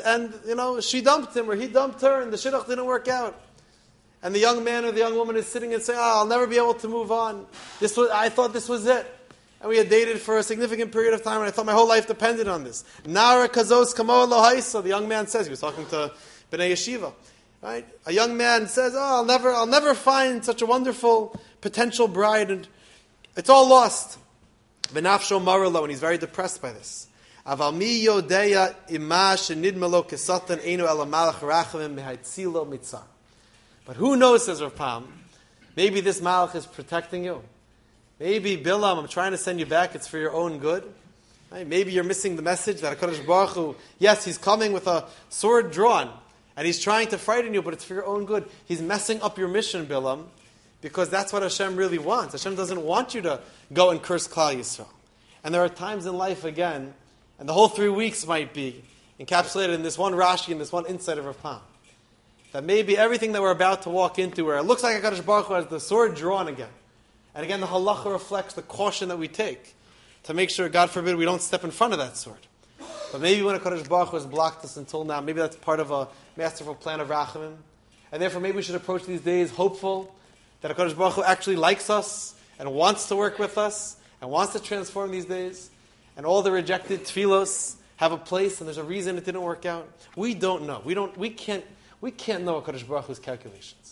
And she dumped him or he dumped her, and the shidduch didn't work out. And the young man or the young woman is sitting and saying, I'll never be able to move on. I thought this was it. And we had dated for a significant period of time, and I thought my whole life depended on this. Nara kazos kamo lohaisa, the young man says, he was talking to Bnei Yeshiva. Right? A young man says, I'll never find such a wonderful potential bride, and it's all lost. V'nafsho maralo, and he's very depressed by this. Aval mi yodeya ima shenidmelo kesatan enu ela malach rachamim mehaitzilo mitzar. But who knows, says Rav Pam, maybe this malach is protecting you. Maybe, Bilam, I'm trying to send you back, it's for your own good. Right? Maybe you're missing the message that HaKadosh Baruch Hu, yes, he's coming with a sword drawn, and he's trying to frighten you, but it's for your own good. He's messing up your mission, Bilam, because that's what Hashem really wants. Hashem doesn't want you to go and curse Klal Yisrael. And there are times in life, again, and the whole 3 weeks might be encapsulated in this one Rashi and this one insight of Rav Pam, that maybe everything that we're about to walk into, where it looks like HaKadosh Baruch Hu has the sword drawn again, and again, the halacha reflects the caution that we take to make sure, God forbid, we don't step in front of that sword. But maybe when HaKadosh Baruch Hu has blocked us until now, maybe that's part of a masterful plan of Rachamim. And therefore, maybe we should approach these days hopeful that HaKadosh Baruch Hu actually likes us and wants to work with us and wants to transform these days. And all the rejected tefillos have a place and there's a reason it didn't work out. We don't know. We can't know HaKadosh Baruch Hu's calculations.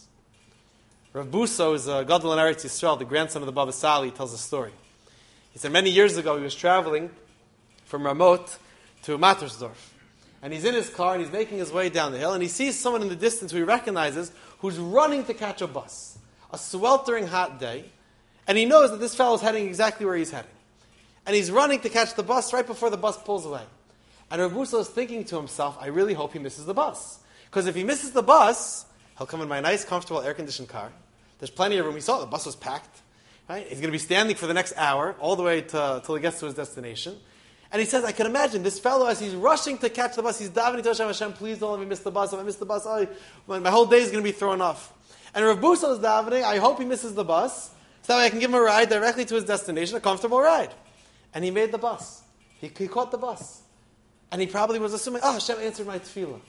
Rav Buso is a Gadol in Eretz Yisrael, the grandson of the Baba Sali, tells a story. He said many years ago he was traveling from Ramot to Mattersdorf. And he's in his car and he's making his way down the hill and he sees someone in the distance who he recognizes who's running to catch a bus. A sweltering hot day. And he knows that this fellow is heading exactly where he's heading. And he's running to catch the bus right before the bus pulls away. And Rav Buso is thinking to himself, I really hope he misses the bus. Because if he misses the bus, he'll come in my nice, comfortable, air-conditioned car. There's plenty of room. We saw the bus was packed. Right? He's going to be standing for the next hour, all the way till he gets to his destination. And he says, I can imagine this fellow, as he's rushing to catch the bus, he's davening to Hashem, please don't let me miss the bus. If I miss the bus, my whole day is going to be thrown off. And Rav Buso is davening, I hope he misses the bus, so that way I can give him a ride directly to his destination, a comfortable ride. And he made the bus. He caught the bus. And he probably was assuming, Hashem answered my tefillah.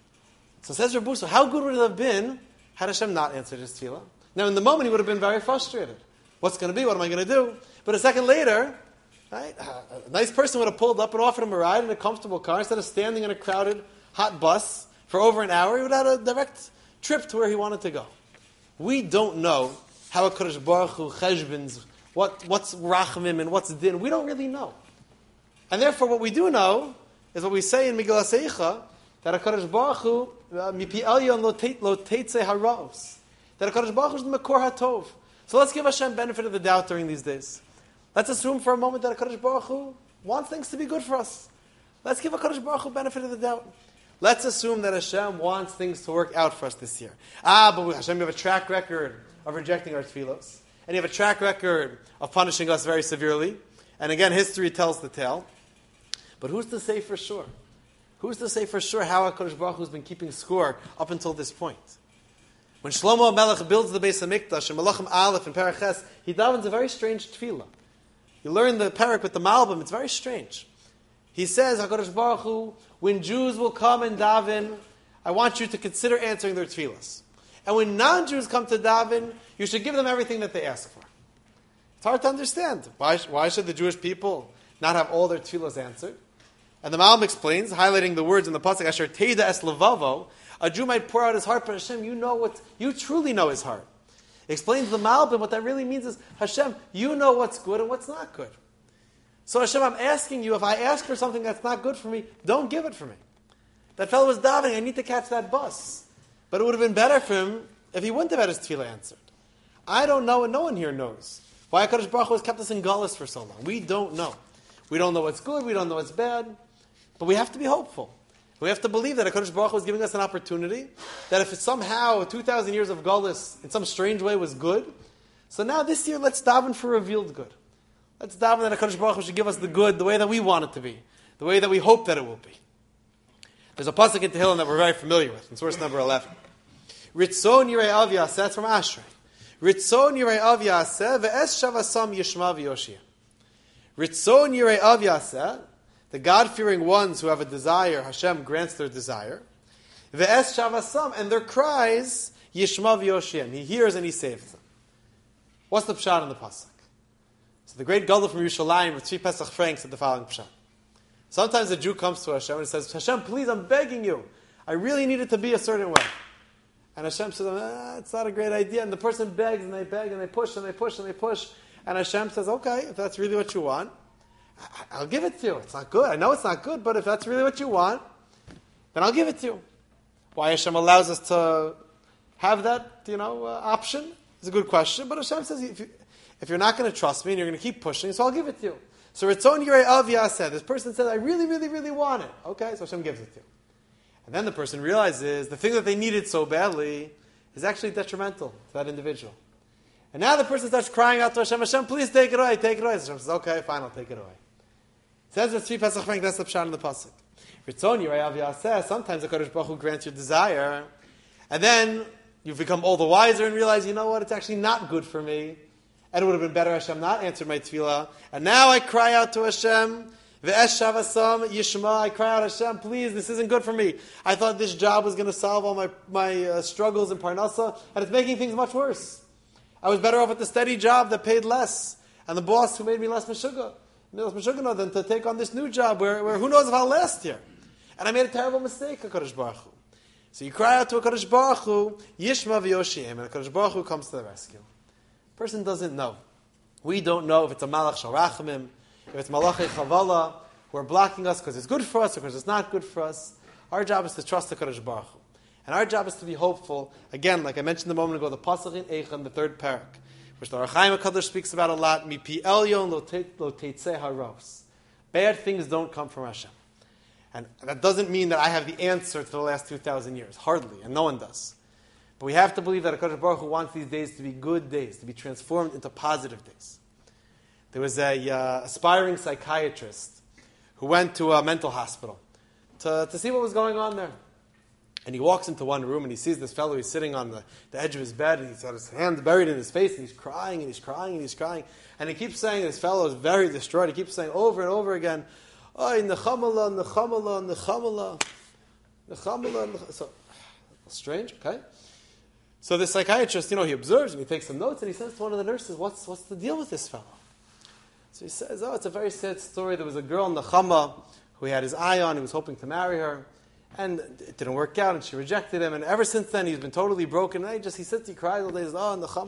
So says Rav Buso, how good would it have been had Hashem not answered his tefillah? Now, in the moment, he would have been very frustrated. What's going to be? What am I going to do? But a second later, right, a nice person would have pulled up and offered him a ride in a comfortable car instead of standing in a crowded, hot bus for over an hour. He would have had a direct trip to where he wanted to go. We don't know how HaKadosh Baruch Hu cheshbons, what's rachamim and what's din. We don't really know. And therefore, what we do know is what we say in Megillas Eicha, that HaKadosh Baruch Hu, mipi elyon lo teitze haraos. That HaKadosh Baruch Hu is the Makor HaTov. So let's give Hashem benefit of the doubt during these days. Let's assume for a moment that HaKadosh Baruch Hu wants things to be good for us. Let's give HaKadosh Baruch Hu benefit of the doubt. Let's assume that Hashem wants things to work out for us this year. But Hashem, you have a track record of rejecting our tefillos. And you have a track record of punishing us very severely. And again, history tells the tale. But who's to say for sure? Who's to say for sure how HaKadosh Baruch Hu has been keeping score up until this point? When Shlomo HaMelech builds the Beis HaMikdash in Malachim Aleph and Perek Ches, he davens a very strange tefillah. You learn the Perek with the Malbim, it's very strange. He says, HaKadosh Baruch Hu, when Jews will come and daven, I want you to consider answering their tefillahs. And when non-Jews come to daven, you should give them everything that they ask for. It's hard to understand. Why should the Jewish people not have all their tefillahs answered? And the Malbim explains, highlighting the words in the pasuk, Asher Teida Es Levavo, a Jew might pour out his heart, but Hashem, you truly know his heart. Explains the Malbim, what that really means is, Hashem, you know what's good and what's not good. So Hashem, I'm asking you, if I ask for something that's not good for me, don't give it for me. That fellow was davening, I need to catch that bus. But it would have been better for him if he wouldn't have had his tefillah answered. I don't know, and no one here knows why HaKadosh Baruch Hu has kept us in Galus for so long. We don't know. We don't know what's good, we don't know what's bad. But we have to be hopeful. We have to believe that HaKadosh Baruch Hu is giving us an opportunity, that if somehow 2,000 years of Galus in some strange way was good, so now this year let's daven for revealed good. Let's daven that HaKadosh Baruch Hu should give us the good the way that we want it to be, the way that we hope that it will be. There's a pasuk in Tehillim that we're very familiar with, in source number 11. Ritzon Yirei Av Yaseh, that's from Ashrei. Ritzon Yirei Av Yaseh, ve'es shavasam yishma v'yoshia. Ritzon Yirei Av Yaseh, the God-fearing ones who have a desire, Hashem grants their desire. Ve'es shavasam, and their cries, yishma v'yoshia. He hears and he saves them. What's the pshat in the pasuk? So the great Gadol from Yerushalayim, Tzvi Pesach Frank, said the following pshat. Sometimes a Jew comes to Hashem and says, Hashem, please, I'm begging you. I really need it to be a certain way. And Hashem says, it's not a great idea. And the person begs and they beg and they push and they push and they push. And Hashem says, okay, if that's really what you want. I'll give it to you. It's not good. I know it's not good, but if that's really what you want, then I'll give it to you. Why Hashem allows us to have that, option is a good question. But Hashem says, if you're not going to trust me and you're going to keep pushing, so I'll give it to you. So Ritzon Yirei Av Yaseh, this person said, I really, really, really want it. Okay, so Hashem gives it to you. And then the person realizes the thing that they needed so badly is actually detrimental to that individual. And now the person starts crying out to Hashem, Hashem, please take it away, take it away. So Hashem says, okay, fine, I'll take it away. Says the Tzvi Pesach Frank, that's the pshat in the pasuk. Ritzon Yirei Av Yaseh, sometimes the Kadosh Baruch Hu grants your desire, and then you've become all the wiser and realize, you know what, it's actually not good for me. And it would have been better Hashem not answered my tefillah. And now I cry out to Hashem, Ve'esh shavasam yishma, I cry out, Hashem, please, this isn't good for me. I thought this job was going to solve all my struggles in Parnasa, and it's making things much worse. I was better off with the steady job that paid less, and the boss who made me less meshuggah than to take on this new job where who knows if I'll last here. And I made a terrible mistake, HaKadosh Baruch Hu. So you cry out to HaKadosh Baruch Hu, Yishma v'yoshiem, and HaKadosh Baruch Hu comes to the rescue. Person doesn't know. We don't know if it's a Malach Shal Rachamim, if it's Malachei Chavala, who are blocking us because it's good for us or because it's not good for us. Our job is to trust the Kadosh Baruch Hu. And our job is to be hopeful. Again, like I mentioned a moment ago, the Pasuk in Eichan, the third parak, which the Ohr HaChaim HaKadosh speaks about a lot, Mi pi elyon lo teitzeh haros. Bad things don't come from Hashem. And that doesn't mean that I have the answer to the last 2,000 years. Hardly, and no one does. But we have to believe that HaKadosh Baruch Hu wants these days to be good days, to be transformed into positive days. There was a aspiring psychiatrist who went to a mental hospital to see what was going on there. And he walks into one room and he sees this fellow. He's sitting on the edge of his bed and he's got his hand buried in his face and he's crying and he's crying and he's crying. And he keeps saying, this fellow is very distraught. He keeps saying over and over again, "Oy, nechamala, nechamala, nechamala, nechamala." So, strange, okay? So the psychiatrist, he observes and he takes some notes and he says to one of the nurses, what's the deal with this fellow? So he says, it's a very sad story. There was a girl, Nechama, who he had his eye on. He was hoping to marry her. And it didn't work out and she rejected him. And ever since then, he's been totally broken. And he sits, he cries all day. He says,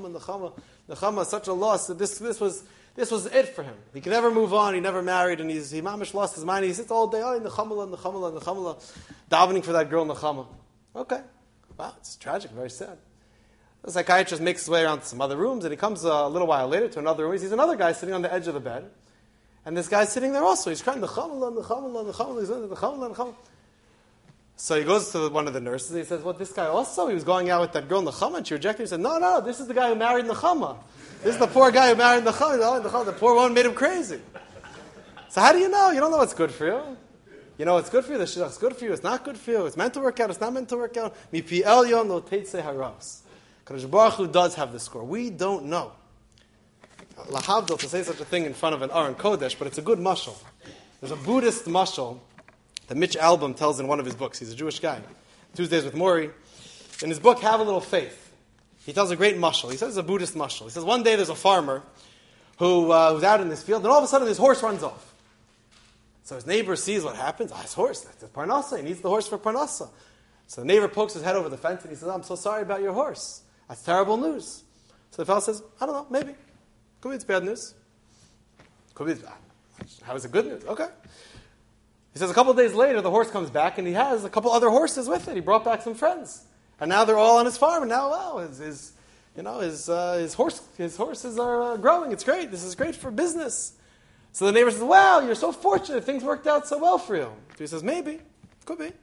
Nechama, such a loss. This was it for him. He could never move on. He never married. And he mamish lost his mind. He sits all day, Nechama, davening for that girl, Nechama. Okay. Wow, it's tragic, very sad. The psychiatrist makes his way around to some other rooms, and he comes a little while later to another room. He sees another guy sitting on the edge of the bed, and this guy's sitting there also. He's crying, Nechamala. So he goes to one of the nurses, and he says, this guy also? He was going out with that girl, Nechama, and she rejected him. He said, no, this is the guy who married Nechama. This is the poor guy who married Nechama. The poor one made him crazy. So how do you know? You don't know what's good for you. You know what's good for you, the shidduch's good for you, it's not good for you, it's meant to work out, it's not meant to work out. Mi pi elyon lo teitzeh haros. Kadosh Baruch Hu does have the score. We don't know. Lahavdil, to say such a thing in front of an Aron Kodesh, but it's a good mashal. There's a Buddhist mashal that Mitch Albom tells in one of his books. He's a Jewish guy. Tuesdays with Maury. In his book, Have a Little Faith, he tells a great mashal. He says it's a Buddhist mashal. He says one day there's a farmer who's out in this field, and all of a sudden his horse runs off. So his neighbor sees what happens. His horse, that's Parnasa. He needs the horse for Parnasa. So the neighbor pokes his head over the fence and he says, I'm so sorry about your horse. That's terrible news. So the fellow says, I don't know, maybe. Could be it's bad news. Could be how is it good news? Okay. He says a couple of days later, the horse comes back and he has a couple other horses with it. He brought back some friends. And now they're all on his farm. And now, wow, his horses are growing. It's great. This is great for business. So the neighbor says, wow, you're so fortunate. Things worked out so well for you. So he says, maybe. Could be.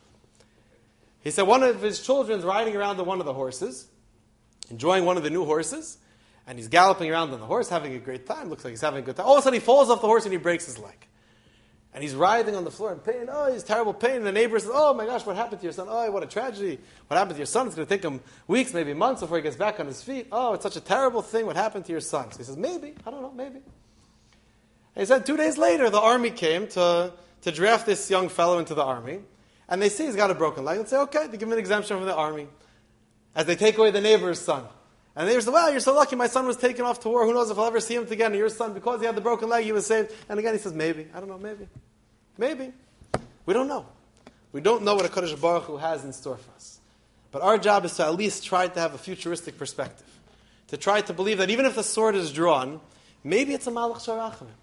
He said one of his children's riding around on one of the horses, enjoying one of the new horses, and he's galloping around on the horse, having a great time. Looks like he's having a good time. All of a sudden, he falls off the horse and he breaks his leg. And he's writhing on the floor in pain. Oh, he's terrible pain. And the neighbor says, oh my gosh, what happened to your son? Oh, what a tragedy. What happened to your son? It's going to take him weeks, maybe months before he gets back on his feet. Oh, it's such a terrible thing. What happened to your son? So he says, maybe. I don't know, maybe. And he said 2 days later, the army came to draft this young fellow into the army. And they see he's got a broken leg and say, okay, they give him an exemption from the army. As they take away the neighbor's son. And the neighbor says, wow, you're so lucky. My son was taken off to war. Who knows if I'll ever see him again. And your son, because he had the broken leg, he was saved. And again, he says, maybe. I don't know, maybe. Maybe. We don't know. We don't know what a Kadosh Baruch Hu has in store for us. But our job is to at least try to have a futuristic perspective. To try to believe that even if the sword is drawn, maybe it's a Malach Shal Rachamim.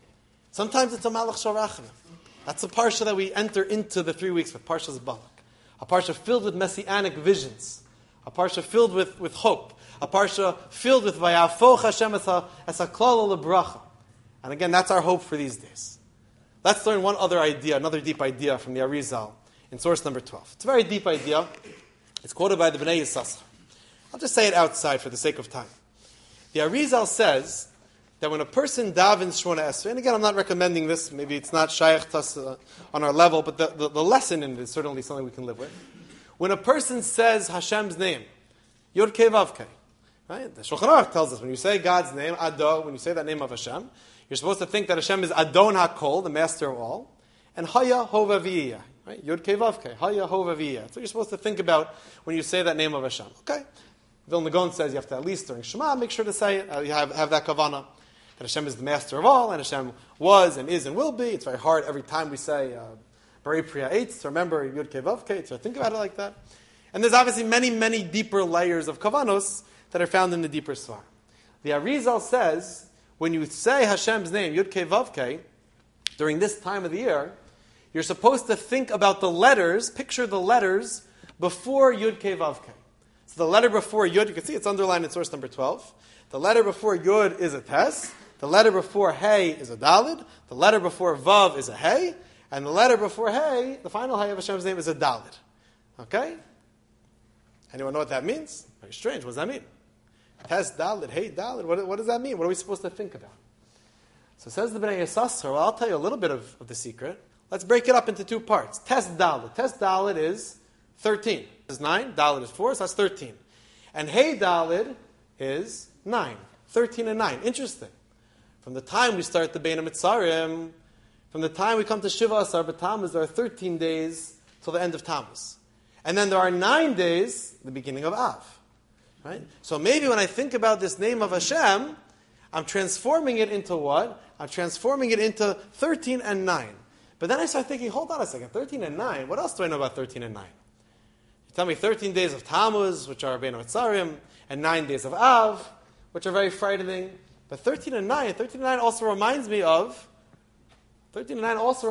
Sometimes it's a Malach Shel Rachamim. That's a parsha that we enter into the 3 weeks with, Parshas Balak. A parsha filled with messianic visions. A parsha filled with hope. A parsha filled with Vayafoch Hashem as a klal lebracha. And again, that's our hope for these days. Let's learn one other idea, another deep idea from the Arizal in source number 12. It's a very deep idea. It's quoted by the Bnei Yissaschar. I'll just say it outside for the sake of time. The Arizal says that when a person davens Shemona Esrei, and again, I'm not recommending this, maybe it's not shaykh to us on our level, but the lesson in it is certainly something we can live with. When a person says Hashem's name, Yod Kei Vav Kei, right? The Shulchan Aruch tells us when you say God's name, Ado, when you say that name of Hashem, you're supposed to think that Hashem is Adon HaKol, the master of all, and Haya Hova V'yiyah, right? Yod Kei Vav Kei, Haya Hova V'yiyah. That's what you're supposed to think about when you say that name of Hashem. Okay? Vilna Gaon says you have to at least during Shema make sure to say it, you have that kavanah. That Hashem is the master of all, and Hashem was and is and will be. It's very hard every time we say B'rei Priya Eitz to remember Yud Kei Vav Kei, to think about it like that. And there's obviously many, many deeper layers of kavanos that are found in the deeper Svar. The Arizal says, when you say Hashem's name, Yud Kei Vav Kei, during this time of the year, you're supposed to think about the letters, picture the letters before Yud Kei Vav Kei. So the letter before Yud, you can see it's underlined in source number 12. The letter before Yud is a Tes. The letter before Hey is a Dalid. The letter before Vav is a Hey. And the letter before Hey, the final Hey of Hashem's name, is a Dalid. Okay? Anyone know what that means? Very strange. What does that mean? Tes Dalid, Hey Dalid. What does that mean? What are we supposed to think about? So says the Bnei Yissaschar, well, I'll tell you a little bit of the secret. Let's break it up into two parts. Tes Dalid. Tes Dalid is 13. Is 9. Dalid is 4, so that's 13. And Hey Dalid is 9. 13 and 9. Interesting. From the time we start the Bein HaMitzarim, from the time we come to Shiva Asar B'Tammuz, there are 13 days till the end of Tammuz. And then there are 9 days, the beginning of Av. Right? So maybe when I think about this name of Hashem, I'm transforming it into what? I'm transforming it into 13 and 9. But then I start thinking, hold on a second, 13 and 9, what else do I know about 13 and 9? You tell me 13 days of Tammuz, which are Bein HaMitzarim, and 9 days of Av, which are very frightening. But 13 and 9 also reminds me of what? The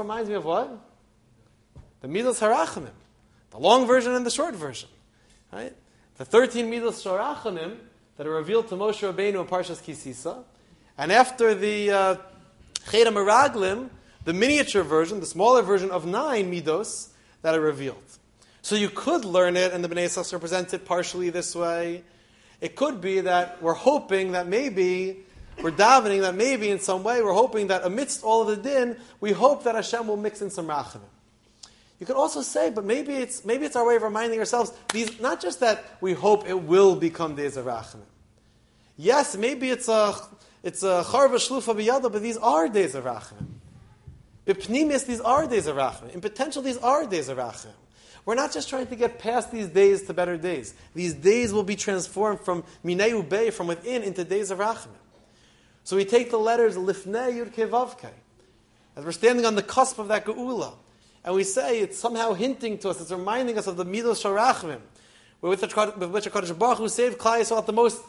Midos HaRachamim. The long version and the short version. Right? The 13 Midos HaRachamim that are revealed to Moshe Rabbeinu in Parshas Kisisa. And after the Chet HaMeraglim, the miniature version, the smaller version of 9 Midos that are revealed. So you could learn it, and the Bnei Yissaschar presents it partially this way. It could be that we're hoping that maybe we're davening that maybe in some way we're hoping that amidst all of the din, we hope that Hashem will mix in some rachamim. You could also say, but maybe it's our way of reminding ourselves, these, not just that we hope it will become days of rachamim. Yes, maybe it's a charva shlufa b'yada, but these are days of rachamim. B'pnimis, these are days of rachamim. In potential, these are days of rachamim. We're not just trying to get past these days to better days. These days will be transformed from minei ubei, from within, into days of rachamim. So we take the letters Lifnei Yud Kei Vav Kei, as we're standing on the cusp of that Geula, and we say it's somehow hinting to us, it's reminding us of the Midos Sharachim, with which HaKadosh Baruch Hu saved Klal Yisrael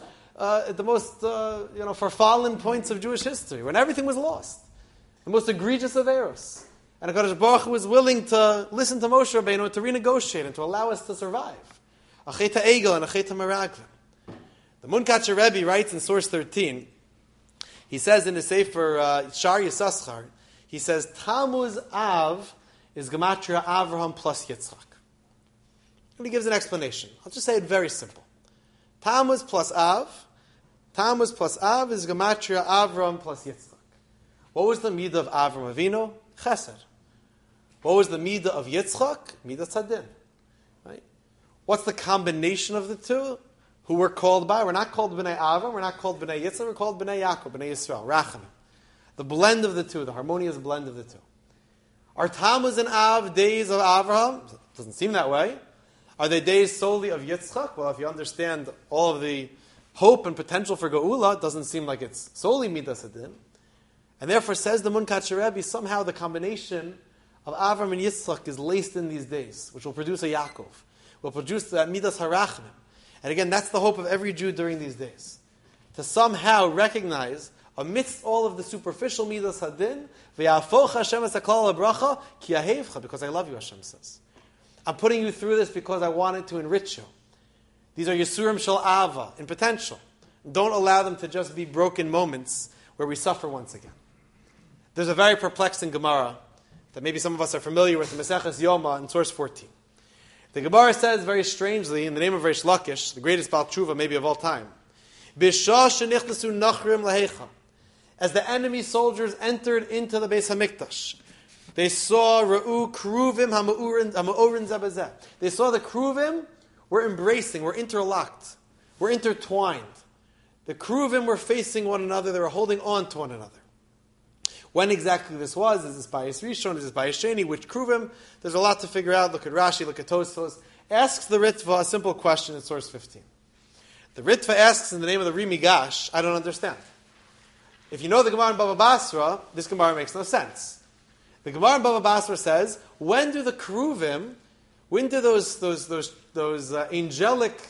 at the most farfallen points of Jewish history, when everything was lost, the most egregious of errors, and HaKadosh Baruch Hu was willing to listen to Moshe Rabbeinu and to renegotiate and to allow us to survive. A Chet HaEgel and a Chet HaMeraglim. The Munkatcher Rebbe writes in source 13. He says in the Sefer Shar Yissaschar, he says, Tammuz Av is Gematria Avraham plus Yitzchak. And he gives an explanation. I'll just say it very simple. Tammuz plus Av is Gematria Avraham plus Yitzchak. What was the midah of Avram Avinu? Chesed. What was the midah of Yitzchak? Midah Tzadin. Right? What's the combination of the two? Who we're called by? We're not called B'nai Avram, we're not called B'nai Yitzchak, we're called B'nai Yaakov, B'nai Yisrael, Rachamim. The blend of the two, the harmonious blend of the two. Are Tammuz and Av days of Avraham? Doesn't seem that way. Are they days solely of Yitzchak? Well, if you understand all of the hope and potential for Geula, it doesn't seem like it's solely Midas Adin. And therefore, says the Munkatcher Rebbe, somehow the combination of Avram and Yitzchak is laced in these days, which will produce a Yaakov, will produce that Midas HaRachamim. And again, that's the hope of every Jew during these days. To somehow recognize amidst all of the superficial midas hadin, v'yafoch Hashem es haklal habracha ki ahevcha, because I love you, Hashem says. I'm putting you through this because I wanted to enrich you. These are Yisurim Shel Ava, in potential. Don't allow them to just be broken moments where we suffer once again. There's a very perplexing Gemara that maybe some of us are familiar with, the Maseches Yoma in source 14. The Gemara says very strangely, in the name of Reish Lakish, the greatest Baal Tshuva maybe of all time, as the enemy soldiers entered into the Beis Hamikdash, they saw Ra'u Kruvim Hama'orin Zabazeh. They saw the Kruvim were embracing, were interlocked, were intertwined. The Kruvim were facing one another, they were holding on to one another. When exactly this was, is this Bayis Rishon, is this Bayis Sheni, which Kruvim? There's a lot to figure out. Look at Rashi, look at Tosfos. Asks the Ritva a simple question in source 15. The Ritva asks in the name of the Rimigash, I don't understand. If you know the Gemara in Bava Basra, this Gemara makes no sense. The Gemara in Bava Basra says, when do the Kruvim, when do those angelic,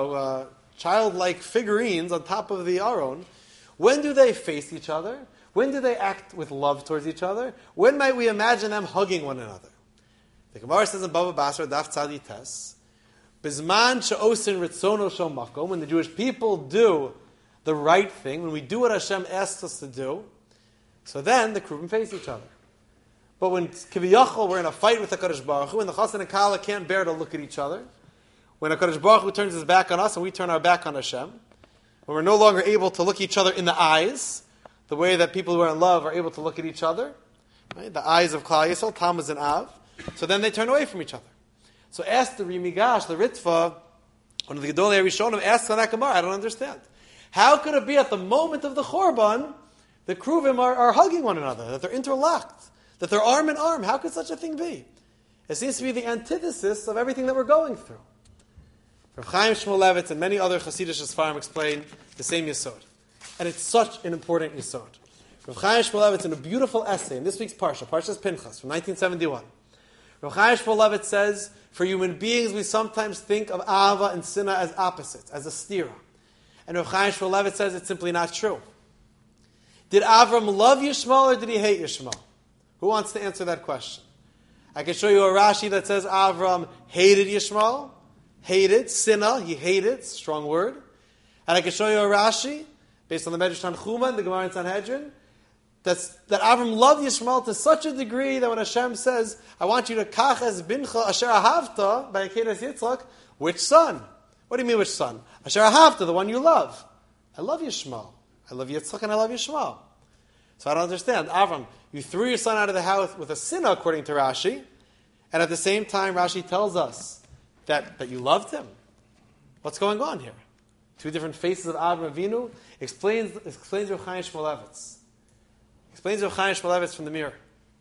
childlike figurines on top of the Aron, when do they face each other? When do they act with love towards each other? When might we imagine them hugging one another? The Gemara says in Bava Basra, Daf Tzadi Tes, Bizman she'osin ritzono shel makom, when the Jewish people do the right thing, when we do what Hashem asks us to do, so then the Kruvim face each other. But when Kiviyachol, we're in a fight with the HaKadosh Baruch Hu, and the Chassan and Kala can't bear to look at each other, when HaKadosh Baruch Hu turns his back on us and we turn our back on Hashem, when we're no longer able to look each other in the eyes, the way that people who are in love are able to look at each other, right? The eyes of Klal Yisrael, Tammuz and Av, so then they turn away from each other. So ask the Rimigash, the Ritva, one of the Gedolei Rishonim, asks on that Gemara, I don't understand. How could it be at the moment of the Chorban, the Kruvim are hugging one another, that they're interlocked, that they're arm in arm? How could such a thing be? It seems to be the antithesis of everything that we're going through. Rav Chaim Shmulevitz and many other Hasidic Sfarim explain the same Yesod. And it's such an important Yesod. Rav Chaim Shmulevitz, in a beautiful essay in this week's Parsha, Parshas Pinchas, from 1971, Rav Chaim Shmulevitz says, for human beings, we sometimes think of Ava and Sinna as opposites, as a stira. And Rav Chaim Shmulevitz says it's simply not true. Did Avram love Yishmael or did he hate Yishmael? Who wants to answer that question? I can show you a Rashi that says Avram hated Yishmael, hated, Sinna, he hated, strong word. And I can show you a Rashi, based on the Medrash Tanchuma and the Gemara in Sanhedrin, that Avram loved Yishmael to such a degree that when Hashem says, I want you to kach es bincha asher ahavta, by Akedas Yitzchak, which son? What do you mean which son? Asher ahavta, the one you love. I love Yishmael. I love Yitzchak and I love Yishmael. So I don't understand. Avram, you threw your son out of the house with a sinna, according to Rashi, and at the same time Rashi tells us that you loved him. What's going on here? Two different faces of Avram Avinu. Explains Rav Chaim Shmulevitz. Explains Rav Chaim Shmulevitz from the mirror.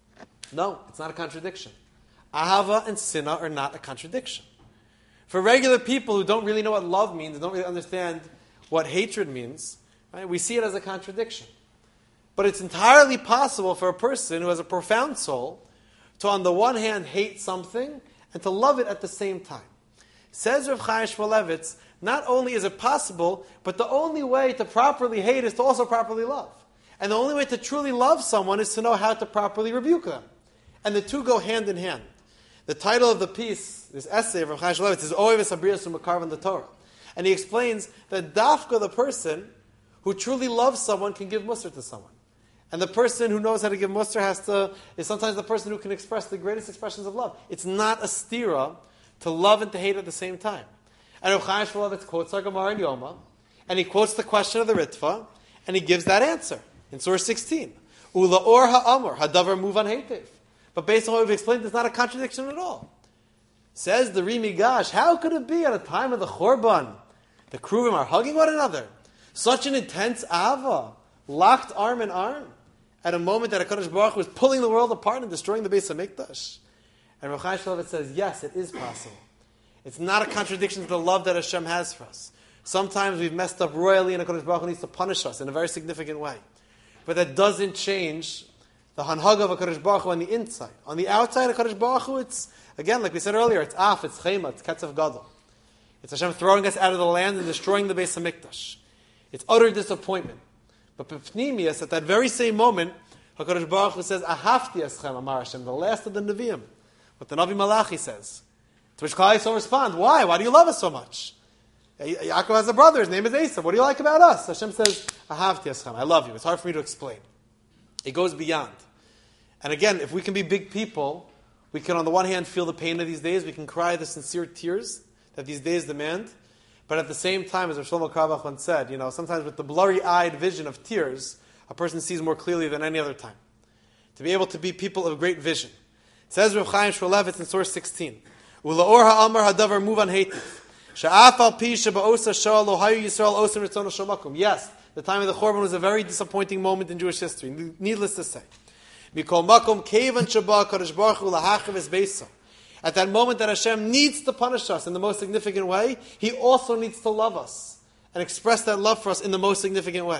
No, it's not a contradiction. Ahava and Sinna are not a contradiction. For regular people who don't really know what love means, and don't really understand what hatred means, right, we see it as a contradiction. But it's entirely possible for a person who has a profound soul to, on the one hand, hate something and to love it at the same time. Says Rav Chaim Shmulevitz, not only is it possible, but the only way to properly hate is to also properly love. And the only way to truly love someone is to know how to properly rebuke them. And the two go hand in hand. The title of the piece, this essay of Rav Chaim Shmulevitz, is Ohev es Habrios U'Mekarvan the Torah. And he explains that dafka, the person who truly loves someone, can give musar to someone. And the person who knows how to give musar is sometimes the person who can express the greatest expressions of love. It's not a stira to love and to hate at the same time. And Rav Chaim Shmulevitz quotes our Gemara in Yoma, and he quotes the question of the Ritva, and he gives that answer in Surah 16. Ula or ha'amor, hadavar muvan heitev. But based on what we've explained, it's not a contradiction at all. Says the Rimigash, how could it be at a time of the Chorban, the Kruvim are hugging one another? Such an intense ava, locked arm in arm, at a moment that HaKadosh Baruch Hu was pulling the world apart and destroying the Beis HaMikdash. And Rav Chaim Shmulevitz says, yes, it is possible. It's not a contradiction to the love that Hashem has for us. Sometimes we've messed up royally and HaKadosh Baruch Hu needs to punish us in a very significant way. But that doesn't change the hanhaga of HaKadosh Baruch Hu on the inside. On the outside, HaKadosh Baruch Hu, it's, again, like we said earlier, it's af, it's chema, it's ketzav gadol. It's Hashem throwing us out of the land and destroying the Beis HaMikdash. It's utter disappointment. But Pnimius, at that very same moment, HaKadosh Baruch Hu says, Ahavti eschem, Amar Hashem, the last of the Nevi'im. What the Navi Malachi says. To which Klal Yisrael responds, why? Why do you love us so much? Yaakov has a brother, his name is Esav. What do you like about us? Hashem says, Ahavti eschem, I love you. It's hard for me to explain. It goes beyond. And again, if we can be big people, we can on the one hand feel the pain of these days, we can cry the sincere tears that these days demand, but at the same time, as Shlomo Carlebach once said, sometimes with the blurry-eyed vision of tears, a person sees more clearly than any other time. To be able to be people of great vision. It says Rav Chaim Shmulevitz in source 16, Ula'or ha'amar ha'davar muvan heitiv, sha'af al pi sheba'osa sha'al lo hayu Yisrael osim ritzono shamakum. Yes, the time of the Churban was a very disappointing moment in Jewish history, needless to say. Mikol makom kevan shaba kadosh baruch hu lahachav es beisa. At that moment that Hashem needs to punish us in the most significant way, He also needs to love us and express that love for us in the most significant way.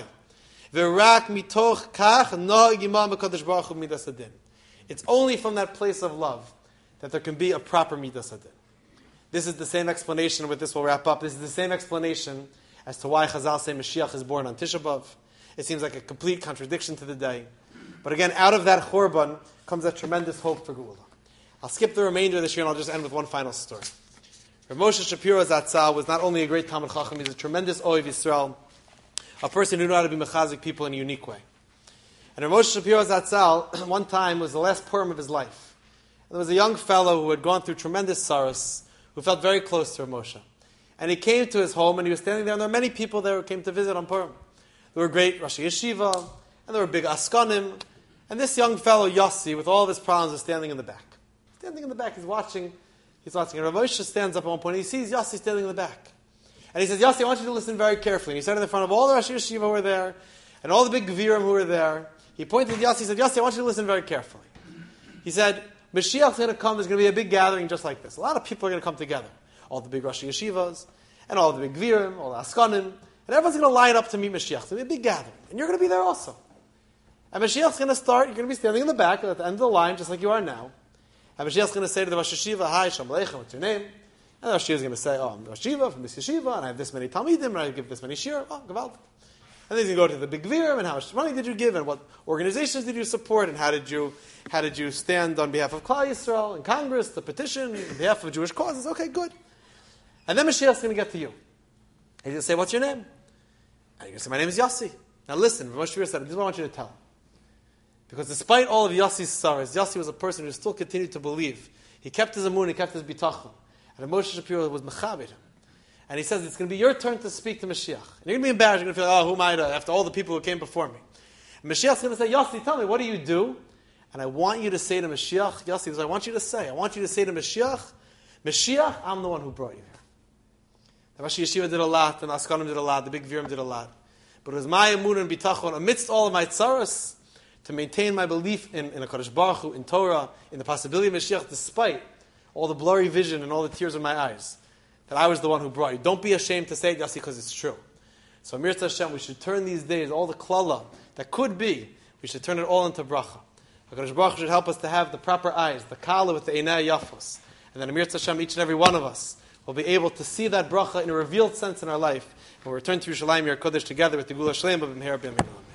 It's only from that place of love that there can be a proper midas hadin. This is the same explanation, with this we'll wrap up, this is the same explanation as to why Chazal say Mashiach is born on Tisha B'Av. It seems like a complete contradiction to the day. But again, out of that Churban comes a tremendous hope for Geula. I'll skip the remainder of this year and I'll just end with one final story. Rav Moshe Shapiro Zatzal was not only a great Talmid Chacham, he's a tremendous Ohev Yisrael, a person who knew how to be mechazik people in a unique way. And Rav Moshe Shapiro Zatzal, one time, was the last Purim of his life. And there was a young fellow who had gone through tremendous sorrows, who felt very close to Rav Moshe. And he came to his home and he was standing there, and there were many people there who came to visit on Purim. There were great Rashi Yeshiva, and there were big Askanim, and this young fellow, Yossi, with all of his problems, was standing in the back. Standing in the back, he's watching, and Rav Moshe stands up at one point, and he sees Yossi standing in the back. And he says, Yossi, I want you to listen very carefully. And he said in front of all the Rashi Yeshiva who were there, and all the big Gvirim who were there, he pointed to Yossi, he said, Yossi, I want you to listen very carefully. He said, Mashiach's going to come, there's going to be a big gathering just like this. A lot of people are going to come together. All the big Rashi Yeshivas, and all the big Gvirim, all the Askanim, and everyone's going to line up to meet Mashiach. It's going to be a big gathering. And you're going to be there also. And Mashiach's going to start, you're going to be standing in the back at the end of the line, just like you are now. And Mashiach's going to say to the Rosh Yeshiva, hi, Shalom Aleichem, what's your name? And the Rosh Yeshiva is going to say, I'm Rosh Yeshiva from this Yeshiva, and I have this many Talmidim, and I give this many Shir. Oh, Gewalt. And then he's going to go to the big Gvirim, and how much money did you give, and what organizations did you support, and how did you stand on behalf of Klal Yisrael in Congress, the petition, on behalf of Jewish causes? Okay, good. And then Mashiach's going to get to you. He's going to say, what's your name? And you're going to say, my name is Yossi. Now listen, Moshe Shapiro said, this is what I want you to tell him. Because despite all of Yossi's sorrows, Yossi was a person who still continued to believe. He kept his amun, he kept his bitachon. And Moshe Shapiro was mechabed him. And he says, it's going to be your turn to speak to Mashiach. And you're going to be embarrassed. You're going to feel like, who am I to, after all the people who came before me? And Mashiach's going to say, Yossi, tell me, what do you do? And I want you to say to Mashiach, Yossi, I want you to say to Mashiach, Mashiach, I'm the one who brought you here. The Rashi Yeshiva did a lot, and Askanim did a lot, the big Virim did a lot. But it was my amun and bitachon, amidst all of my tzaras, to maintain my belief in a Kadosh Baruch Hu, in Torah, in the possibility of Mashiach, despite all the blurry vision and all the tears in my eyes, that I was the one who brought you. Don't be ashamed to say it, Yossi, because it's true. So Amir Hashem, we should turn these days, all the klala that could be, we should turn it all into bracha. HaKadosh Baruch Hu should help us to have the proper eyes, the kala with the einai yafos. And then Amir Hashem, each and every one of us, will be able to see that bracha in a revealed sense in our life. And we'll return to Yerushalayim, Yer Kodesh, together with the Geula Shleima b'mehera b'yaminah.